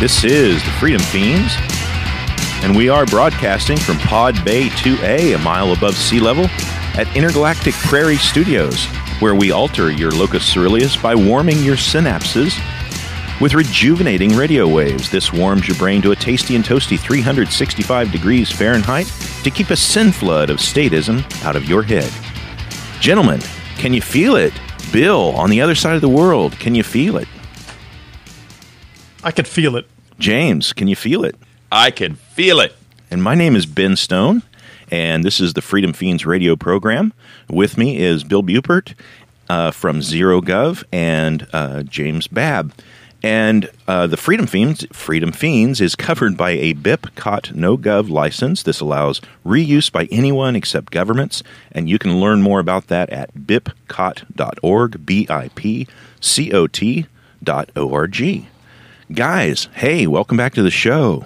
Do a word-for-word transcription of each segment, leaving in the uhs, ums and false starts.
This is the Freedom Fiends, and we are broadcasting from Pod Bay two A, a mile above sea level, at Intergalactic Prairie Studios, where we alter your locus coeruleus by warming your synapses with rejuvenating radio waves. This warms your brain to a tasty and toasty three hundred sixty-five degrees Fahrenheit to keep a sin flood of statism out of your head. Gentlemen, can you feel it? Bill, on the other side of the world, can you feel it? I can feel it. James, can you feel it? I can feel it. And my name is Ben Stone, and this is the Freedom Fiends radio program. With me is Bill Bupert uh, from Zero Gov and uh, James Babb. And uh, the Freedom Fiends, Freedom Fiends is covered by a B I P C O T No Gov license. This allows reuse by anyone except governments, and you can learn more about that at bip cot dot org, B I P C O T dot O R G. Guys, hey, welcome back to the show.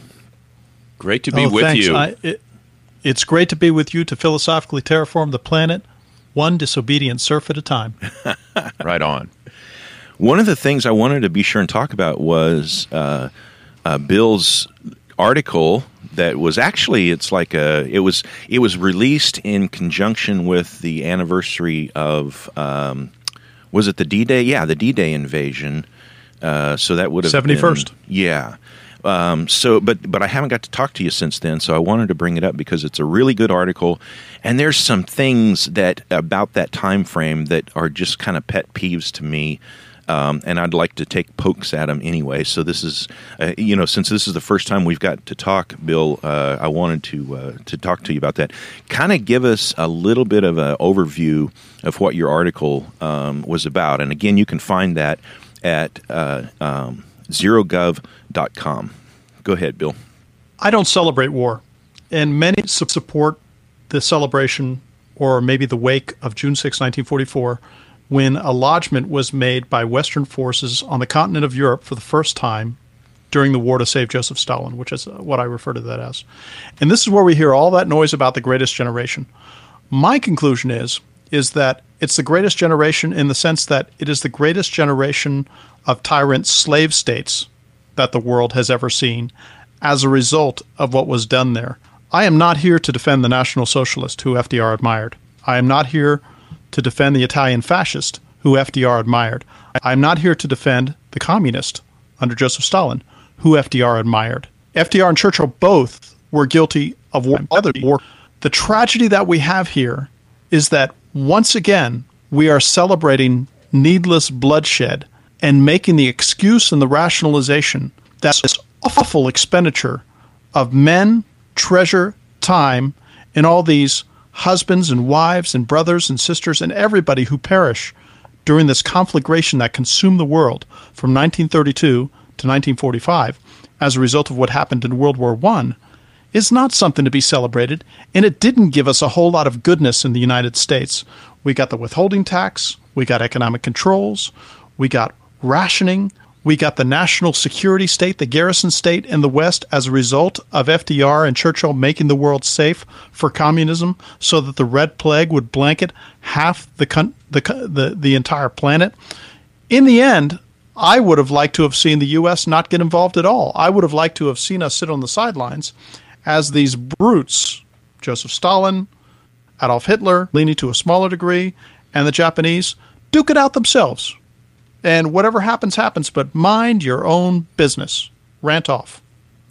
Great to be oh, with thanks. you. I, it, it's great to be with you to philosophically terraform the planet, one disobedient surf at a time. Right on. One of the things I wanted to be sure and talk about was uh, uh, Bill's article that was actually, it's like a, it was, it was released in conjunction with the anniversary of, um, was it the D-Day? Yeah, the D-Day invasion. Uh, so that would have seventy-first. Been, yeah. Um, so, but but I haven't got to talk to you since then, so I wanted to bring it up because it's a really good article, and there's some things that about that time frame that are just kind of pet peeves to me, um, and I'd like to take pokes at them anyway. So this is, uh, you know, since this is the first time we've got to talk, Bill, uh, I wanted to uh, to talk to you about that. Kind of give us a little bit of an overview of what your article um, was about, and again, you can find that at uh, um, zero gov dot com. Go ahead, Bill. I don't celebrate war, and many support the celebration or maybe the wake of June sixth, nineteen forty-four, when a lodgment was made by Western forces on the continent of Europe for the first time during the war to save Joseph Stalin, which is what I refer to that as. And this is where we hear all that noise about the greatest generation. My conclusion is, is that it's the greatest generation in the sense that it is the greatest generation of tyrant slave states that the world has ever seen as a result of what was done there. I am not here to defend the National Socialist, who F D R admired. I am not here to defend the Italian fascist, who F D R admired. I am not here to defend the communist under Joseph Stalin, who F D R admired. F D R and Churchill both were guilty of war. Other war. The tragedy that we have here is that once again, we are celebrating needless bloodshed and making the excuse and the rationalization that this awful expenditure of men, treasure, time, and all these husbands and wives and brothers and sisters and everybody who perish during this conflagration that consumed the world from nineteen thirty-two to nineteen forty-five as a result of what happened in World War One is not something to be celebrated, and it didn't give us a whole lot of goodness in the United States. We got the withholding tax, we got economic controls, we got rationing, we got the national security state, the garrison state in the West as a result of F D R and Churchill making the world safe for communism so that the Red Plague would blanket half the con- the, the the entire planet. In the end, I would have liked to have seen the U S not get involved at all. I would have liked to have seen us sit on the sidelines as these brutes, Joseph Stalin, Adolf Hitler, leaning to a smaller degree, and the Japanese, duke it out themselves. And whatever happens, happens, but mind your own business. Rant off.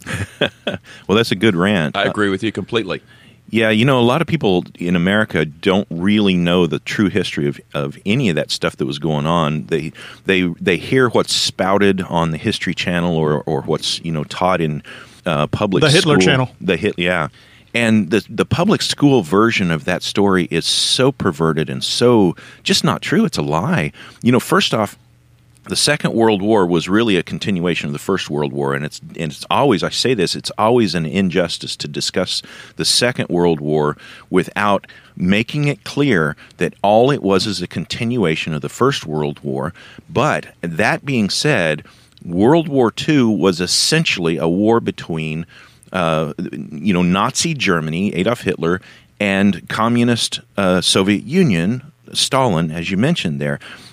Well, that's a good rant. I agree with you completely. Yeah, you know, a lot of people in America don't really know the true history of, of any of that stuff that was going on. They they they hear what's spouted on the History Channel or or what's, you know, taught in uh, public the Hitler school. Channel. The hit, yeah. And the the public school version of that story is so perverted and so just not true. It's a lie. You know, first off, the Second World War was really a continuation of the First World War, and it's and it's always, I say this, it's always an injustice to discuss the Second World War without making it clear that all it was is a continuation of the First World War. But that being said, World War Two was essentially a war between uh, you know, Nazi Germany, Adolf Hitler, and Communist uh, Soviet Union, Stalin, as you mentioned there.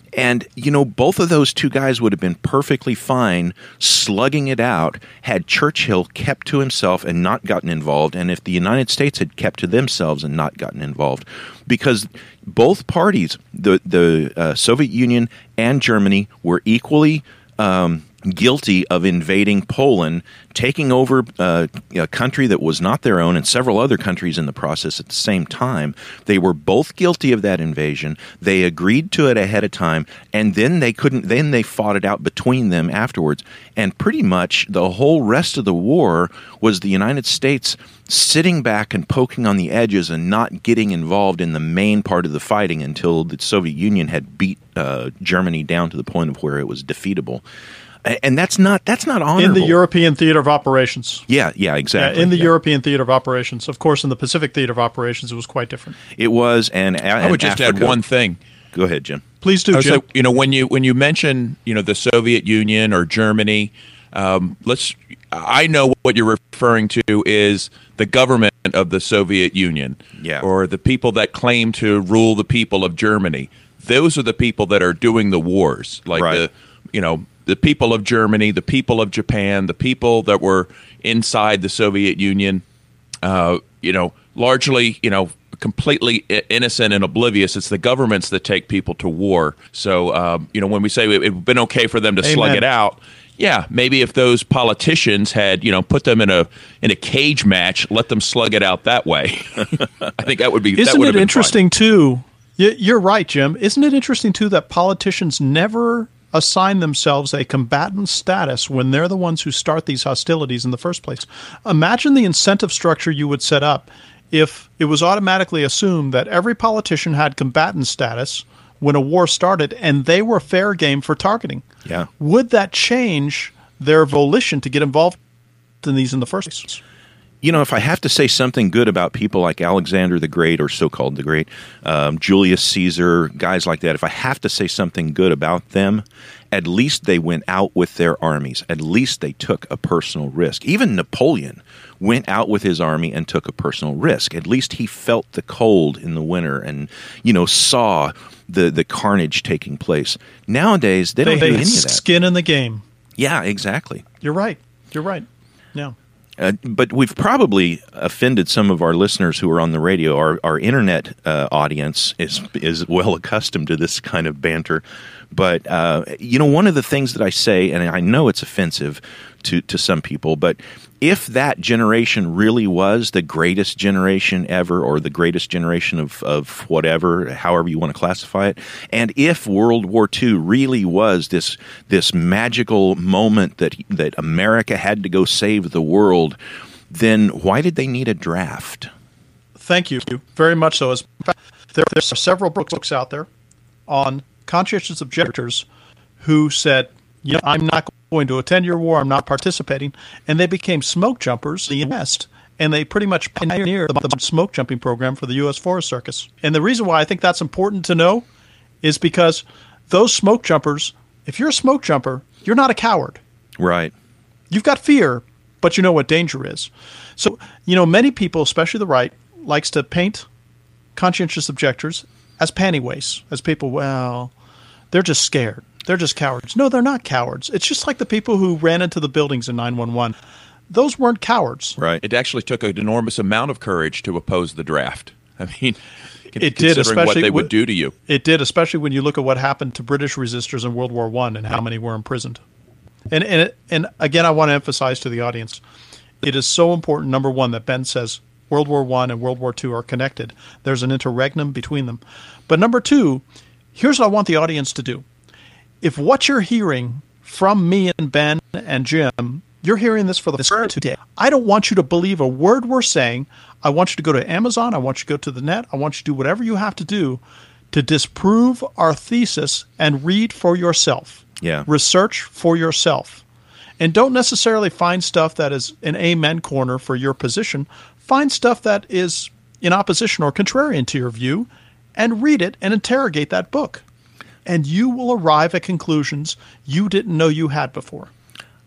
And, you know, both of those two guys would have been perfectly fine slugging it out had Churchill kept to himself and not gotten involved, and if the United States had kept to themselves and not gotten involved. Because both parties, the, the uh, Soviet Union and Germany, were equally um, guilty of invading Poland, taking over uh, a country that was not their own, and several other countries in the process at the same time. They were both guilty of that invasion. They agreed to it ahead of time, and then they couldn't. Then they fought it out between them afterwards. And pretty much the whole rest of the war was the United States sitting back and poking on the edges and not getting involved in the main part of the fighting until the Soviet Union had beat uh, Germany down to the point of where it was defeatable. And that's not that's not honorable. In the European theater of operations. Yeah, yeah, exactly. Yeah, in the yeah. European theater of operations. Of course, in the Pacific theater of operations, it was quite different. It was, and, and I would just Africa. add one thing. Go ahead, Jim. Please do, Jim. So, you know, when you when you mention, you know, the Soviet Union or Germany, um, let's. I know what you're referring to is the government of the Soviet Union, yeah. or the people that claim to rule the people of Germany. Those are the people that are doing the wars, like right. the, you know. The people of Germany, the people of Japan, the people that were inside the Soviet Union, uh, you know, largely, you know, completely innocent and oblivious. It's the governments that take people to war. So, um, you know, when we say it would been okay for them to Amen. slug it out, yeah, maybe if those politicians had, you know, put them in a in a cage match, let them slug it out that way. I think that would be. Isn't that would it have been interesting fine. too? You're right, Jim. Isn't it interesting too that politicians never assign themselves a combatant status when they're the ones who start these hostilities in the first place? Imagine the incentive structure you would set up if it was automatically assumed that every politician had combatant status when a war started and they were fair game for targeting. Yeah. Would that change their volition to get involved in these in the first place? You know, if I have to say something good about people like Alexander the Great, or so-called the Great, um, Julius Caesar, guys like that, if I have to say something good about them, at least they went out with their armies. At least they took a personal risk. Even Napoleon went out with his army and took a personal risk. At least he felt the cold in the winter and, you know, saw the, the carnage taking place. Nowadays, they don't They do had any of that. skin in the game. Yeah, exactly. You're right. You're right. Yeah. Uh, but we've probably offended some of our listeners who are on the radio. Our our internet uh, audience is is well accustomed to this kind of banter. But, uh, you know, one of the things that I say, and I know it's offensive to, to some people, but if that generation really was the greatest generation ever, or the greatest generation of, of whatever, however you want to classify it, and if World War Two really was this this magical moment that that America had to go save the world, then why did they need a draft? Thank you. Very much so. As there, there are several books out there on conscientious objectors who said, you know, I'm not going to attend your war, I'm not participating, and they became smoke jumpers in the West, and they pretty much pioneered the, the smoke jumping program for the U S Forest Service. And the reason why I think that's important to know is because those smoke jumpers, if you're a smoke jumper, you're not a coward. Right. You've got fear, but you know what danger is. So, you know, many people, especially the right, likes to paint conscientious objectors as panty wastes, as people, well, they're just scared. They're just cowards. No, they're not cowards. It's just like the people who ran into the buildings in nine one one. Those weren't cowards. Right. It actually took an enormous amount of courage to oppose the draft. I mean, It did, considering especially what they would with- do to you. It did, especially when you look at what happened to British resistors in World War One and how many were imprisoned. And and it, and again, I want to emphasize to the audience, it is so important, number one, that Ben says World War One and World War Two are connected. There's an interregnum between them. But number two, here's what I want the audience to do. If what you're hearing from me and Ben and Jim, you're hearing this for the first time, I don't want you to believe a word we're saying. I want you to go to Amazon. I want you to go to the net. I want you to do whatever you have to do to disprove our thesis and read for yourself. Yeah. Research for yourself. And don't necessarily find stuff that is an amen corner for your position. Find stuff that is in opposition or contrarian to your view and read it and interrogate that book. And you will arrive at conclusions you didn't know you had before.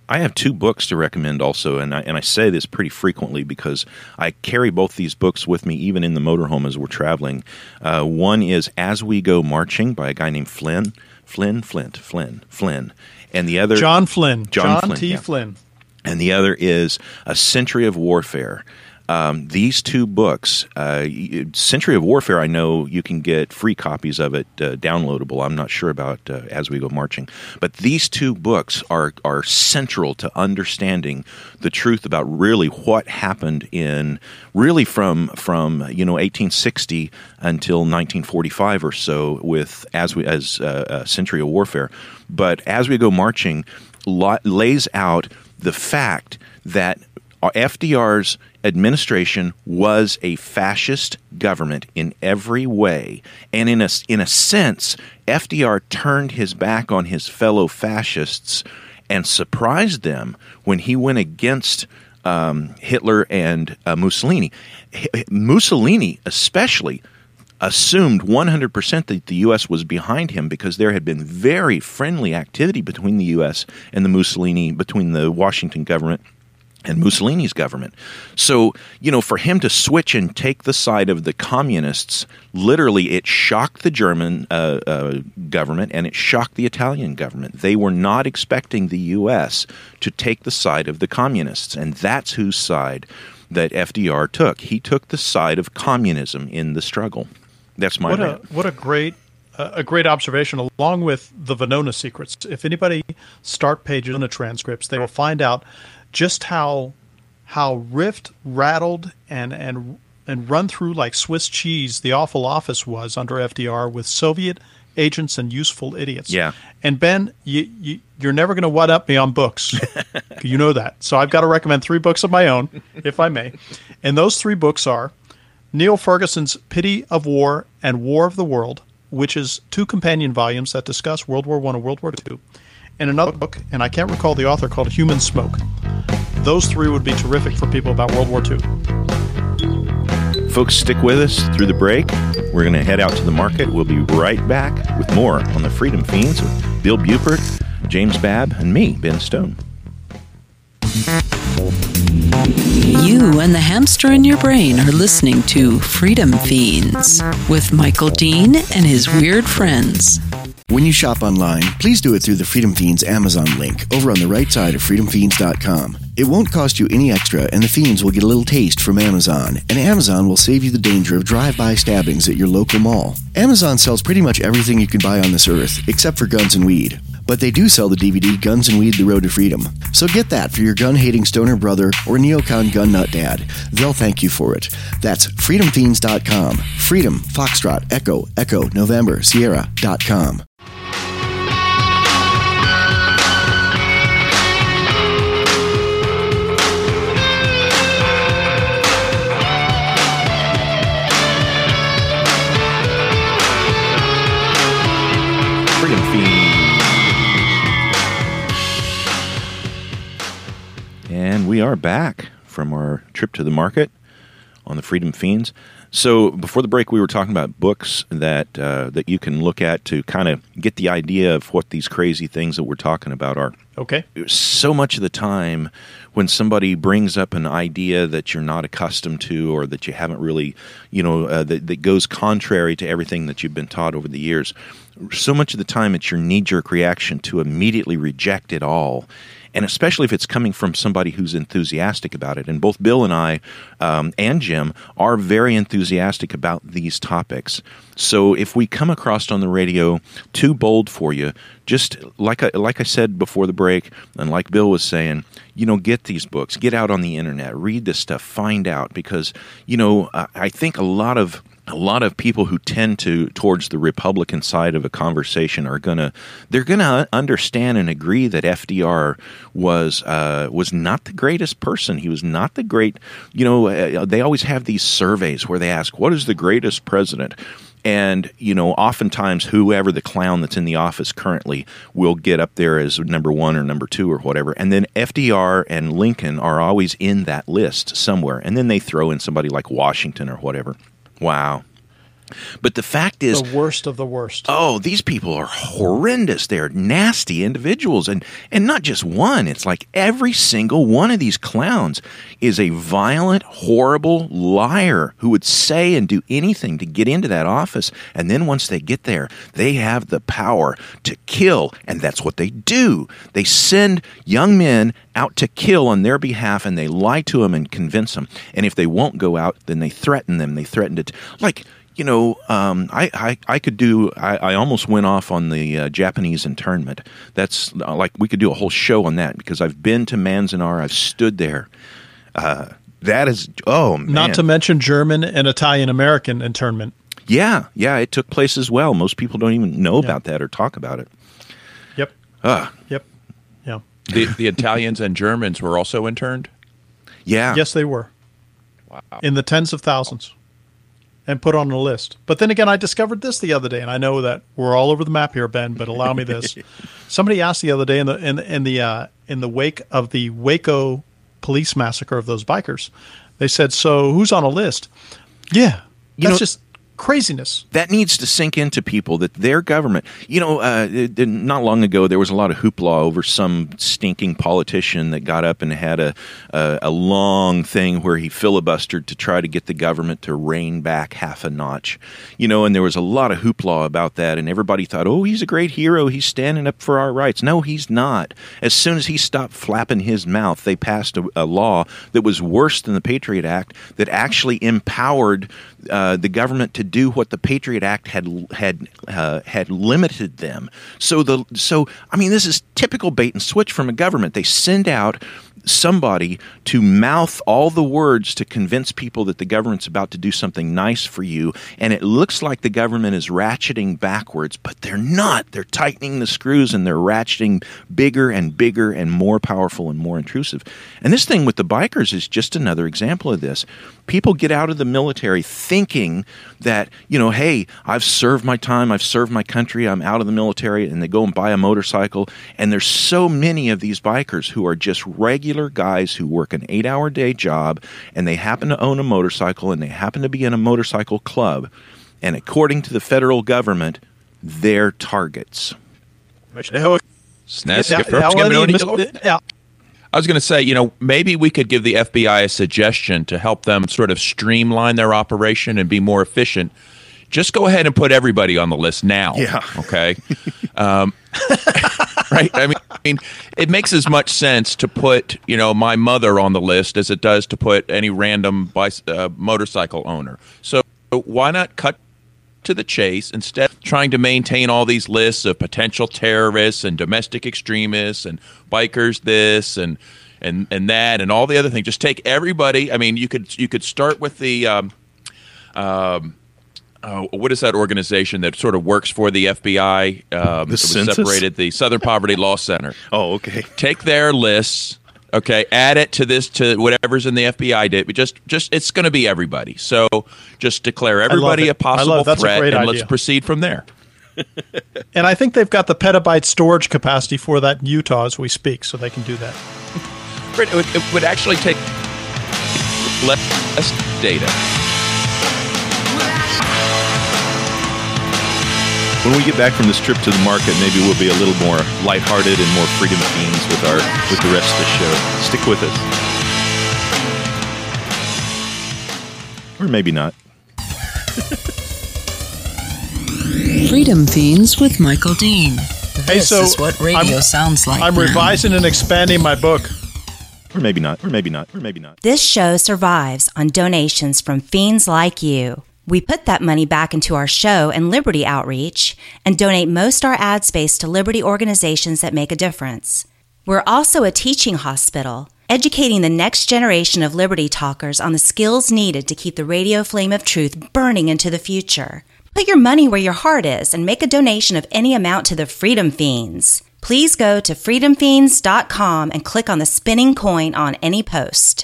I have two books to recommend also, and I, and I say this pretty frequently because I carry both these books with me even in the motorhome as we're traveling. Uh, one is As We Go Marching by a guy named Flynn. Flynn, Flint, Flynn, Flynn. And the other... John Flynn. John, John Flynn, T. yeah. Flynn. And the other is A Century of Warfare. Um, these two books, uh, Century of Warfare, I know you can get free copies of it uh, downloadable. I'm not sure about uh, As We Go Marching. But these two books are are central to understanding the truth about really what happened in, really from, from you know, eighteen sixty until nineteen forty-five or so with As we as uh, uh, Century of Warfare. But As We Go Marching la- lays out the fact that F D R's administration was a fascist government in every way. And in a, in a sense, F D R turned his back on his fellow fascists and surprised them when he went against um, Hitler and uh, Mussolini. H- Mussolini especially assumed one hundred percent that the U S was behind him because there had been very friendly activity between the U S and the Mussolini, between the Washington government and Mussolini's government. So, you know, for him to switch and take the side of the communists, literally it shocked the German uh, uh, government and it shocked the Italian government. They were not expecting the U S to take the side of the communists, and that's whose side that F D R took. He took the side of communism in the struggle. That's my what rant. a what a great uh, a great observation, along with the Venona secrets. If anybody start pages on the transcripts, they will find out just how how rift, rattled, and and and run through like Swiss cheese the Awful Office was under F D R with Soviet agents and useful idiots. Yeah. And Ben, you, you you're never going to one up me on books. You know that. So I've got to recommend three books of my own, if I may. And those three books are Neil Ferguson's Pity of War and War of the World, which is two companion volumes that discuss World War One and World War Two. And another book, and I can't recall the author, called Human Smoke. Those three would be terrific for people about World War Two. Folks, stick with us through the break. We're going to head out to the market. We'll be right back with more on the Freedom Fiends with Bill Buford, James Babb, and me, Ben Stone. You and the hamster in your brain are listening to Freedom Fiends with Michael Dean and his weird friends. When you shop online, please do it through the Freedom Fiends Amazon link over on the right side of freedom fiends dot com. It won't cost you any extra, and the Fiends will get a little taste from Amazon, and Amazon will save you the danger of drive-by stabbings at your local mall. Amazon sells pretty much everything you can buy on this earth, except for guns and weed. But they do sell the D V D Guns and Weed: The Road to Freedom. So get that for your gun-hating stoner brother or neocon gun nut dad. They'll thank you for it. That's freedom fiends dot com. Freedom, Foxtrot, Echo, Echo, November, Sierra dot com. Freedom Fiends. And we are back from our trip to the market on the Freedom Fiends. So before the break, we were talking about books that uh, that you can look at to kind of get the idea of what these crazy things that we're talking about are. Okay. So much of the time when somebody brings up an idea that you're not accustomed to or that you haven't really, you know, uh, that, that goes contrary to everything that you've been taught over the years, so much of the time it's your knee-jerk reaction to immediately reject it all. And especially if it's coming from somebody who's enthusiastic about it. And both Bill and I um, and Jim are very enthusiastic about these topics. So if we come across on the radio too bold for you, just like I, like I said before the break, and like Bill was saying, you know, get these books, get out on the internet, read this stuff, find out. Because, you know, I think a lot of A lot of people who tend to towards the Republican side of a conversation are gonna they're gonna understand and agree that F D R was uh, was not the greatest person. He was not the great. You know, uh, they always have these surveys where they ask, "What is the greatest president?" And, you know, oftentimes whoever the clown that's in the office currently will get up there as number one or number two or whatever. And then F D R and Lincoln are always in that list somewhere. And then they throw in somebody like Washington or whatever. Wow. But the fact is, the worst of the worst. Oh, these people are horrendous. They're nasty individuals. And, and not just one. It's like every single one of these clowns is a violent, horrible liar who would say and do anything to get into that office. And then once they get there, they have the power to kill. And that's what they do. They send young men out to kill on their behalf, and they lie to them and convince them. And if they won't go out, then they threaten them. They threaten to, t- like... You know, um, I, I, I could do, I, I almost went off on the uh, Japanese internment. That's uh, like, we could do a whole show on that because I've been to Manzanar. I've stood there. Uh, that is, oh, man. Not to mention German and Italian-American internment. Yeah, yeah, it took place as well. Most people don't even know Yeah. about that or talk about it. Yep. Ah, Yep. Yeah. The, the Italians and Germans were also interned? yeah. Yes, they were. Wow. In the tens of thousands. And put on a list. But then again, I discovered this the other day, and I know that we're all over the map here, Ben, but allow me this. Somebody asked the other day in the in, in the uh, in the wake of the Waco police massacre of those bikers, they said, so who's on a list? Yeah. You That's know- just craziness. That needs to sink into people that their government, you know, uh, it- it- not long ago there was a lot of hoopla over some stinking politician that got up and had a, a a long thing where he filibustered to try to get the government to rein back half a notch, you know, and there was a lot of hoopla about that, and everybody thought, oh, he's a great hero, he's standing up for our rights. No, he's not. As soon as he stopped flapping his mouth, they passed a, a law that was worse than the Patriot Act that actually empowered uh, the government to do what the Patriot Act had had uh, had limited them. So the so I mean, this is typical bait and switch from a government. They send out somebody to mouth all the words to convince people that the government's about to do something nice for you, and it looks like the government is ratcheting backwards, but they're not. They're tightening the screws, and they're ratcheting bigger and bigger and more powerful and more intrusive. And this thing with the bikers is just another example of this. People get out of the military thinking that, you know, hey, I've served my time, I've served my country, I'm out of the military, and they go and buy a motorcycle. And there's so many of these bikers who are just regular guys who work an eight-hour day job, and they happen to own a motorcycle, and they happen to be in a motorcycle club. And according to the federal government, they're targets. Yeah. I was going to say, you know, maybe we could give the F B I a suggestion to help them sort of streamline their operation and be more efficient. Just go ahead and put everybody on the list now. Yeah. Okay. um, right. I mean, I mean, it makes as much sense to put, you know, my mother on the list as it does to put any random bicy- uh, motorcycle owner. So why not cut to the chase instead of trying to maintain all these lists of potential terrorists and domestic extremists and bikers this and and and that and all the other things. Just take everybody. I mean, you could you could start with the um, um, uh, what is that organization that sort of works for the F B I? Um, The it was census? separated, the Southern Poverty Law Center. Oh, okay. Take their lists. Okay, add it to this to whatever's in the F B I data. But just, just it's going to be everybody. So just declare everybody it. a possible I love it. That's a threat, great and idea. let's proceed from there. And I think they've got the petabyte storage capacity for that in Utah as we speak, so they can do that. It would, it would actually take less data. When we get back from this trip to the market, maybe we'll be a little more lighthearted and more freedom fiends with our with the rest of the show. Stick with us. Or maybe not. Freedom Fiends with Michael Dean. Hey, This so is what radio I'm- sounds like. I'm now. revising and expanding my book. Or maybe not. Or maybe not. Or maybe not. This show survives on donations from fiends like you. We put that money back into our show and Liberty outreach and donate most our ad space to Liberty organizations that make a difference. We're also a teaching hospital, educating the next generation of Liberty talkers on the skills needed to keep the radio flame of truth burning into the future. Put your money where your heart is and make a donation of any amount to the Freedom Fiends. Please go to freedom fiends dot com and click on the spinning coin on any post.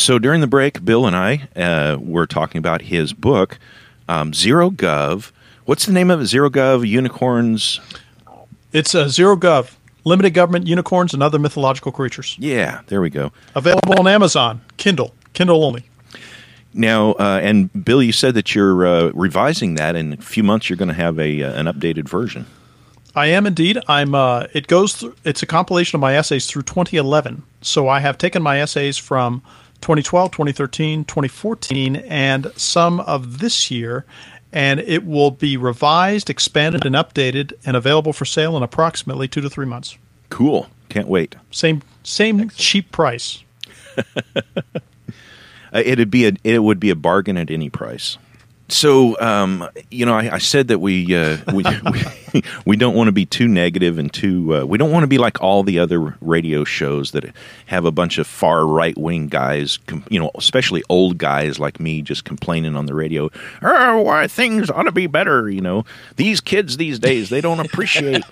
So during the break, Bill and I uh, were talking about his book, um, Zero Gov. What's the name of it? Zero Gov, Unicorns? It's uh, Zero Gov, Limited Government, Unicorns, and Other Mythological Creatures. Yeah, there we go. Available on Amazon, Kindle, Kindle only. Now, uh, and Bill, you said that you're uh, revising that. In a few months, you're going to have a uh, an updated version. I am indeed. I'm. Uh, it goes. Through, it's a compilation of my essays through twenty eleven. So I have taken my essays from twenty twelve, twenty thirteen, twenty fourteen, and some of this year, and it will be revised, expanded, and updated, and available for sale in approximately two to three months. Cool. Can't wait. Same, same Excellent. Cheap price. uh, it'd be a. It would be a bargain at any price. So, um, you know, I, I said that we, uh, we, we we don't want to be too negative and too. Uh, we don't want to be like all the other radio shows that have a bunch of far right wing guys, com- you know, especially old guys like me, just complaining on the radio. Oh, why things ought to be better. You know, these kids these days, they don't appreciate.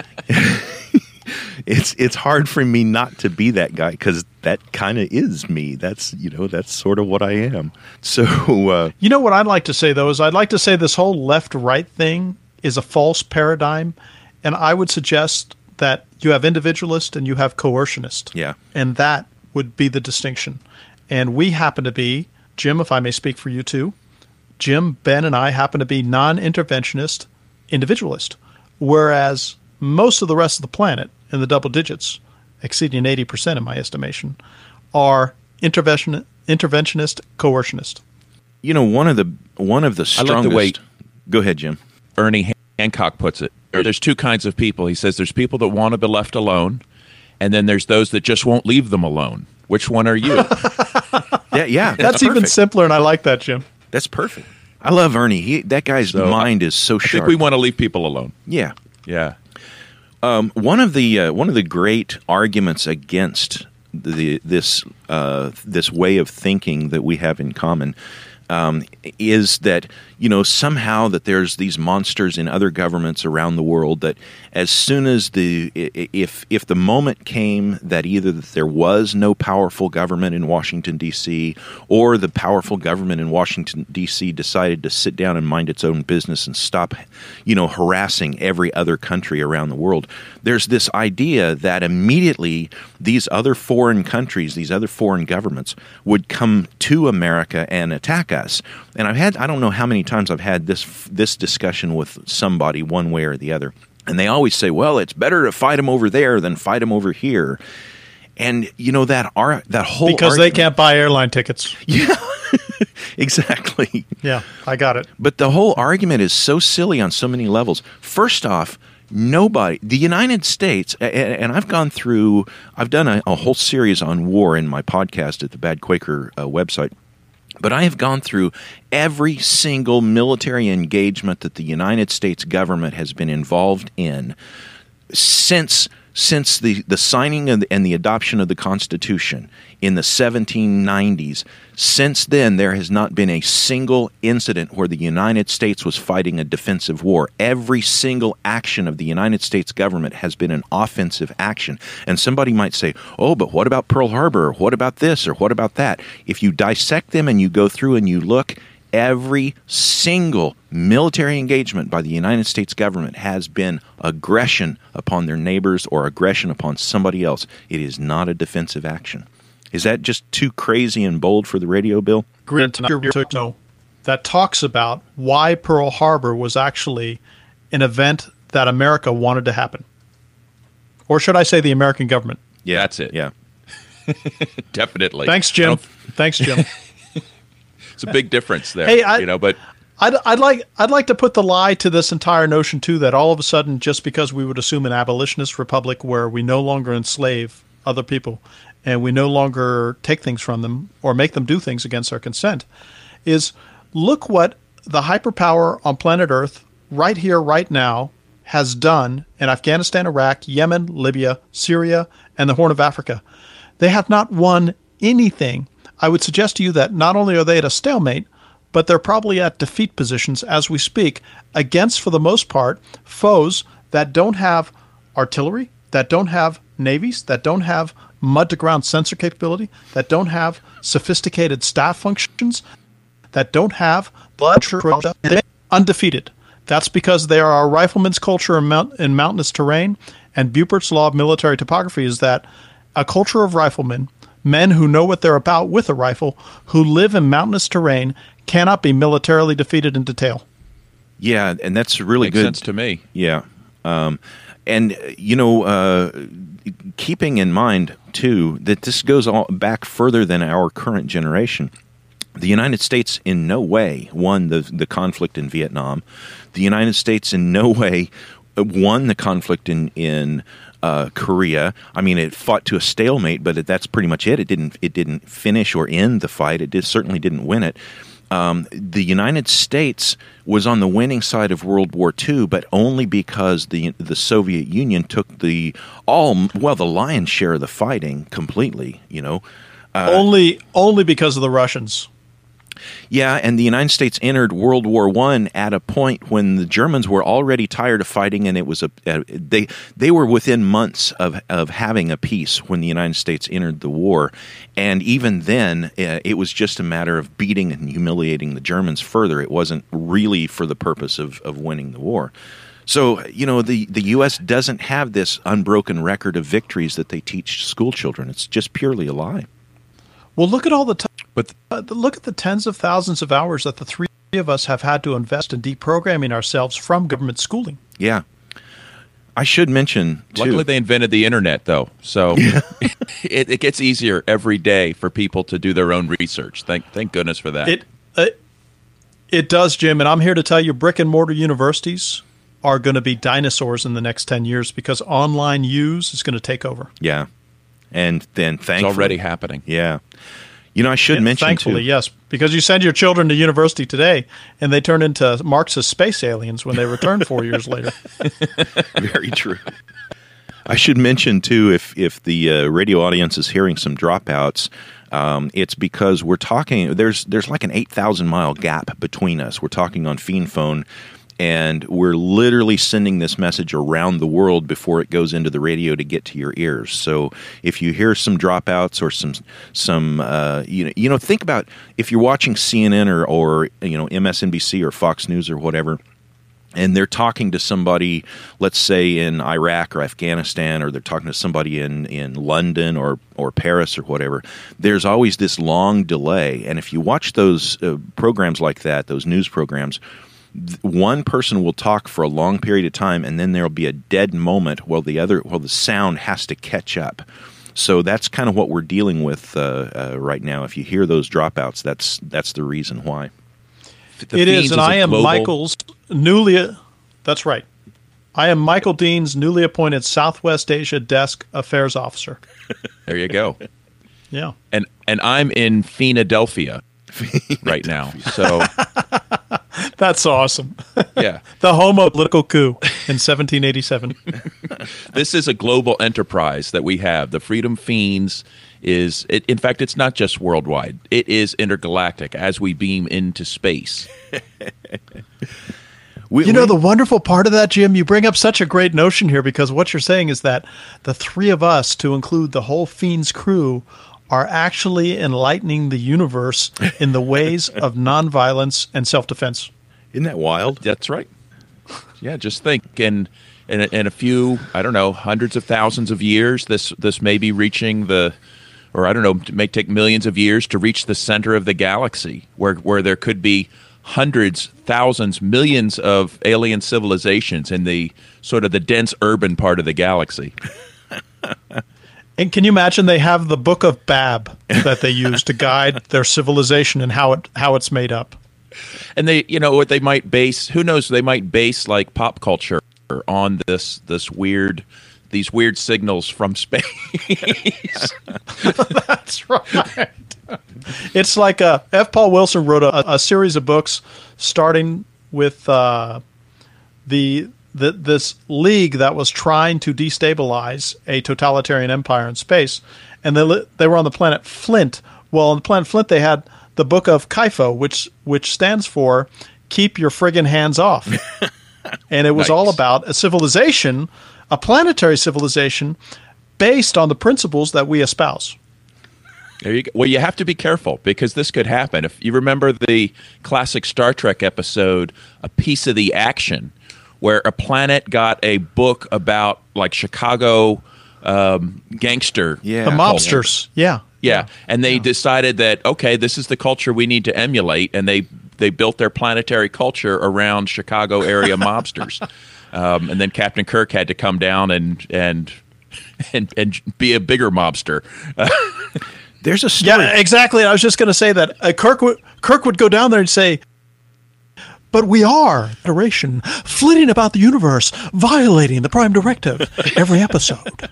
It's it's hard for me not to be that guy because that kind of is me. That's you know that's sort of what I am. So uh, you know what I'd like to say though is I'd like to say this whole left-right thing is a false paradigm, and I would suggest that you have individualist and you have coercionist. Yeah, and that would be the distinction. And we happen to be, Jim, if I may speak for you too, Jim, Ben, and I happen to be non-interventionist, individualist, whereas most of the rest of the planet, in the double digits, exceeding eighty percent in my estimation, are intervention, interventionist, coercionist. You know, one of the one of the strongest. I like the way Go ahead, Jim. Ernie Hancock puts it. There's two kinds of people. He says there's people that want to be left alone, and then there's those that just won't leave them alone. Which one are you? yeah, yeah. That's, that's even simpler, and I like that, Jim. That's perfect. I love Ernie. He, that guy's so, mind is so I sharp. I think we want to leave people alone. Yeah, yeah. Um, one of the uh, one of the great arguments against the this uh, this way of thinking that we have in common um, is that you know somehow that there's these monsters in other governments around the world that as soon as the if if the moment came that either that there was no powerful government in Washington D C or the powerful government in Washington D C decided to sit down and mind its own business and stop you know harassing every other country around the world, there's this idea that immediately these other foreign countries, these other foreign governments would come to America and attack us. And I've had I don't know how many times I've had this this discussion with somebody one way or the other. And they always say, well, it's better to fight them over there than fight them over here. And, you know, that ar- that whole Because argument, they can't buy airline tickets. Yeah, exactly. Yeah, I got it. But the whole argument is so silly on so many levels. First off, nobody, the United States, and I've gone through, I've done a, a whole series on war in my podcast at the Bad Quaker uh, website. But I have gone through every single military engagement that the United States government has been involved in since since the, the signing of the, and the adoption of the Constitution in the seventeen nineties. Since then, there has not been a single incident where the United States was fighting a defensive war. Every single action of the United States government has been an offensive action. And somebody might say, oh, but what about Pearl Harbor? Or what about this? Or what about that? If you dissect them and you go through and you look, every single military engagement by the United States government has been aggression upon their neighbors or aggression upon somebody else. It is not a defensive action. Is that just too crazy and bold for the radio, Bill? No. That talks about why Pearl Harbor was actually an event that America wanted to happen. Or should I say the American government? Yeah, that's it. Yeah. Definitely. Thanks, Jim. Thanks, Jim. It's a big difference there. Hey, I, you know, but I'd, I'd like I'd like to put the lie to this entire notion too that all of a sudden, just because we would assume an abolitionist republic where we no longer enslave other people and we no longer take things from them or make them do things against our consent, is look what the hyperpower on planet Earth right here, right now, has done in Afghanistan, Iraq, Yemen, Libya, Syria, and the Horn of Africa. They have not won anything. I would suggest to you that not only are they at a stalemate, but they're probably at defeat positions as we speak against, for the most part, foes that don't have artillery, that don't have navies, that don't have mud-to-ground sensor capability, that don't have sophisticated staff functions, that don't have blood pressure, they're undefeated. That's because they are a rifleman's culture in, mount, in mountainous terrain, and Bupert's law of military topography is that a culture of riflemen, men who know what they're about with a rifle, who live in mountainous terrain, cannot be militarily defeated in detail. Yeah, and that's really Makes good. sense to me. Yeah. Um, and, you know, uh, keeping in mind, too, that this goes all back further than our current generation. The United States in no way won the, the conflict in Vietnam. The United States in no way won the conflict in, in uh, Korea. I mean, it fought to a stalemate, but it, that's pretty much it. It didn't it didn't finish or end the fight. It did, certainly didn't win it. Um, the United States was on the winning side of World War Two, but only because the the Soviet Union took the all well the lion's share of the fighting completely. You know, uh, only only because of the Russians. Yeah, and the United States entered World War One at a point when the Germans were already tired of fighting, and it was a, a they they were within months of of having a peace when the United States entered the war, and even then uh, it was just a matter of beating and humiliating the Germans further. It wasn't really for the purpose of of winning the war. So, you know, the, the U S doesn't have this unbroken record of victories that they teach school children. It's just purely a lie. Well, look at all the time. But uh, look at the tens of thousands of hours that the three of us have had to invest in deprogramming ourselves from government schooling. Yeah. I should mention, too. Luckily, they invented the internet, though. So yeah. it, it gets easier every day for people to do their own research. Thank thank goodness for that. It, uh, it does, Jim. And I'm here to tell you, brick and mortar universities are going to be dinosaurs in the next ten years because online use is going to take over. Yeah. And then thankfully. It's already happening. Yeah. You know, I should Yeah, mention, thankfully, too. yes, because you send your children to university today, and they turn into Marxist space aliens when they return four years later. Very true. I should mention, too, if if the uh, radio audience is hearing some dropouts, um, it's because we're talking, there's there's like an eight thousand mile gap between us. We're talking on Fiend Phone, and we're literally sending this message around the world before it goes into the radio to get to your ears. So if you hear some dropouts or some some uh, you know you know think about if you're watching C N N or or you know M S N B C or Fox News or whatever, and they're talking to somebody, let's say in Iraq or Afghanistan, or they're talking to somebody in, in London or, or Paris or whatever, there's always this long delay. And if you watch those uh, programs like that, those news programs, one person will talk for a long period of time, and then there'll be a dead moment while the other, while the sound has to catch up. So that's kind of what we're dealing with uh, uh, right now. If you hear those dropouts, that's that's the reason why. The It is, Fiends and I am global- Michael's newly. That's right. I am Michael Dean's newly appointed Southwest Asia Desk Affairs Officer. There you go. Yeah. And and I'm in Philadelphia right now. So That's awesome. yeah, The home of political coup in seventeen eighty-seven. this is a global enterprise that we have. The Freedom Fiends is, it, in fact, it's not just worldwide. It is intergalactic as we beam into space. We, You know, we- the wonderful part of that, Jim, you bring up such a great notion here because what you're saying is that the three of us, to include the whole Fiends crew, are actually enlightening the universe in the ways of nonviolence and self-defense. Isn't that wild? That's right. Yeah, just think in in a, in a few, I don't know, hundreds of thousands of years, this this may be reaching the, or I don't know, it may take millions of years to reach the center of the galaxy, where where there could be hundreds, thousands, millions of alien civilizations in the sort of the dense urban part of the galaxy. And can you imagine they have the Book of Bab that they use to guide their civilization and how it how it's made up? And they, you know, what they might base, who knows, they might base like pop culture on this this weird, these weird signals from space. That's right. It's like uh, F. Paul Wilson wrote a, a series of books starting with uh, the, the this league that was trying to destabilize a totalitarian empire in space, and they li- they were on the planet Flint. Well, on the planet Flint, they had the Book of Kaifo, which which stands for "Keep Your Friggin' Hands Off," and it was Nice. all about a civilization, a planetary civilization, based on the principles that we espouse. There you go. Well, you have to be careful because this could happen. If you remember the classic Star Trek episode, A Piece of the Action, where a planet got a book about like Chicago um, gangster. Yeah. The mobsters. Yeah. Yeah. And they Yeah. decided that, okay, this is the culture we need to emulate. And they, they built their planetary culture around Chicago area mobsters. Um, and then Captain Kirk had to come down and and and, and be a bigger mobster. There's a story. Yeah, exactly. I was just going to say that uh, Kirk, would, Kirk would go down there and say, but we are Federation, flitting about the universe, violating the Prime Directive every episode.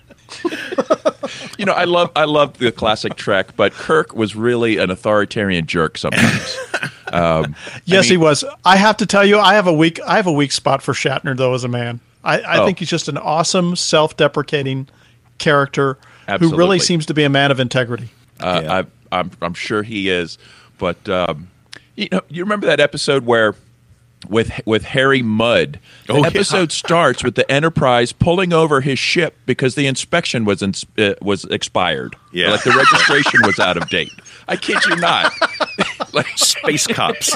You know, I love I love the classic Trek, but Kirk was really an authoritarian jerk sometimes. Um, yes, I mean, he was. I have to tell you, I have a weak I have a weak spot for Shatner, though, as a man. I, I Oh. think he's just an awesome, self-deprecating character who Absolutely. really seems to be a man of integrity. Uh, Yeah. I, I'm I'm sure he is, but um, you know, you remember that episode where with with Harry Mudd, the Oh, yeah. episode starts with the Enterprise pulling over his ship because the inspection was ins- uh, was expired. Yeah. Like the registration was out of date. I kid you not. Like Space cops.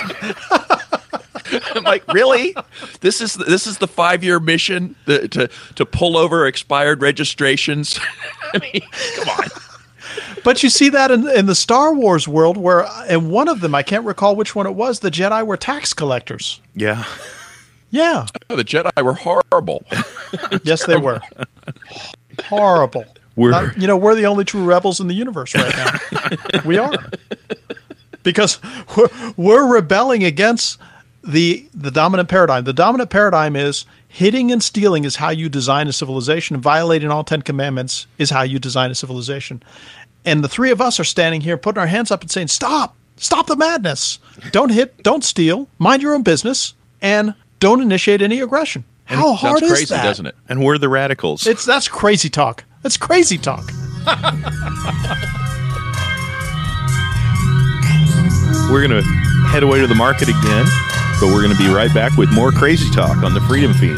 I'm like, really? This is this is the five year mission the, to to pull over expired registrations. I mean, come on. But you see that in, in the Star Wars world, where in one of them, I can't recall which one it was, the Jedi were tax collectors. Yeah. Yeah. Oh, the Jedi were horrible. Yes, they were. Horrible. We're- Not- you know, we're the only true rebels in the universe right now. We are. Because we're, we're rebelling against the the dominant paradigm. The dominant paradigm is hitting and stealing is how you design a civilization, and violating all Ten Commandments is how you design a civilization. And the three of us are standing here putting our hands up and saying, stop, stop the madness. Don't hit, don't steal, mind your own business, and don't initiate any aggression. How hard Sounds is crazy, that? doesn't it? And we're the radicals. It's that's crazy talk. That's crazy talk. We're going to head away to the market again, but we're going to be right back with more crazy talk on the Freedom Fiends.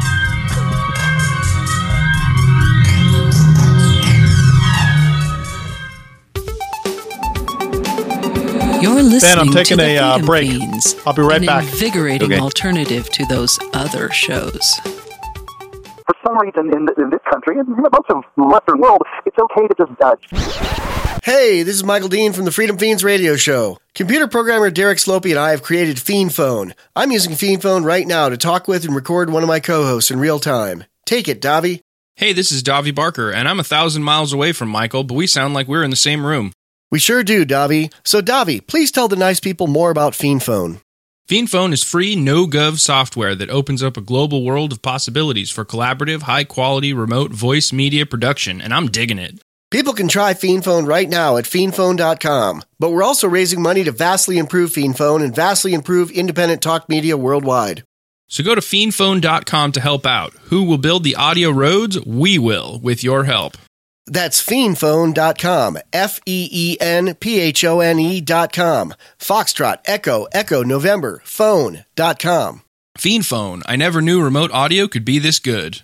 You're listening I'm taking to the a, uh, Freedom break. Fiends, I'll be right an back. invigorating Okay. alternative to those other shows. For some reason in, in this country, and most of the Western world, it's okay to just uh, Hey, this is Michael Dean from the Freedom Fiends radio show. Computer programmer Derek Slopey and I have created Fiend Phone. I'm using Fiend Phone right now to talk with and record one of my co-hosts in real time. Take it, Davi. Hey, this is Davi Barker, and I'm a thousand miles away from Michael, but we sound like we're in the same room. We sure do, Davi. So, Davi, please tell the nice people more about Fiend Phone. FiendPhone is free, no-gov software that opens up a global world of possibilities for collaborative, high-quality, remote voice media production, and I'm digging it. People can try Fiend Phone right now at fiend phone dot com. But we're also raising money to vastly improve Fiend Phone and vastly improve independent talk media worldwide. So go to fiend phone dot com to help out. Who will build the audio roads? We will, with your help. That's fiend phone dot com. F E E N P H O N E dot com. Foxtrot, Echo, Echo, November, phone dot com. FiendPhone. I never knew remote audio could be this good.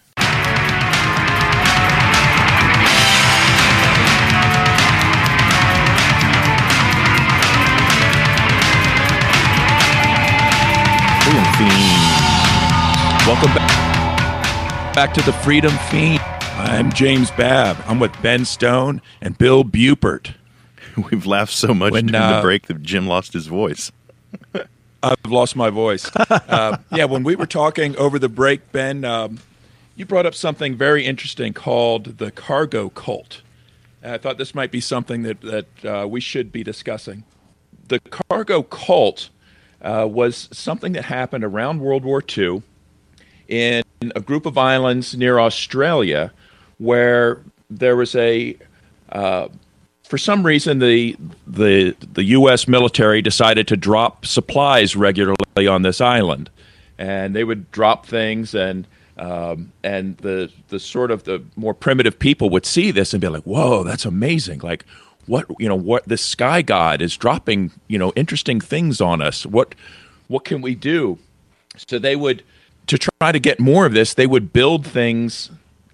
Freedom Fiends. Welcome back, back to the Freedom Fiend. I'm James Babb. I'm with Ben Stone and Bill Bupert. We've laughed so much When, during the uh, break that Jim lost his voice. I've lost my voice. Uh, yeah, when we were talking over the break, Ben, um, you brought up something very interesting called the cargo cult. And I thought this might be something that, that uh, we should be discussing. The cargo cult uh, was something that happened around World War Two in a group of islands near Australia where there was a... Uh, For some reason, the the the U S military decided to drop supplies regularly on this island, and they would drop things, and um, and the the sort of the more primitive people would see this and be like, "Whoa, that's amazing! Like, what you know, what the sky god is dropping, you know, interesting things on us. What what can we do?" So they would, to try to get more of this, they would build things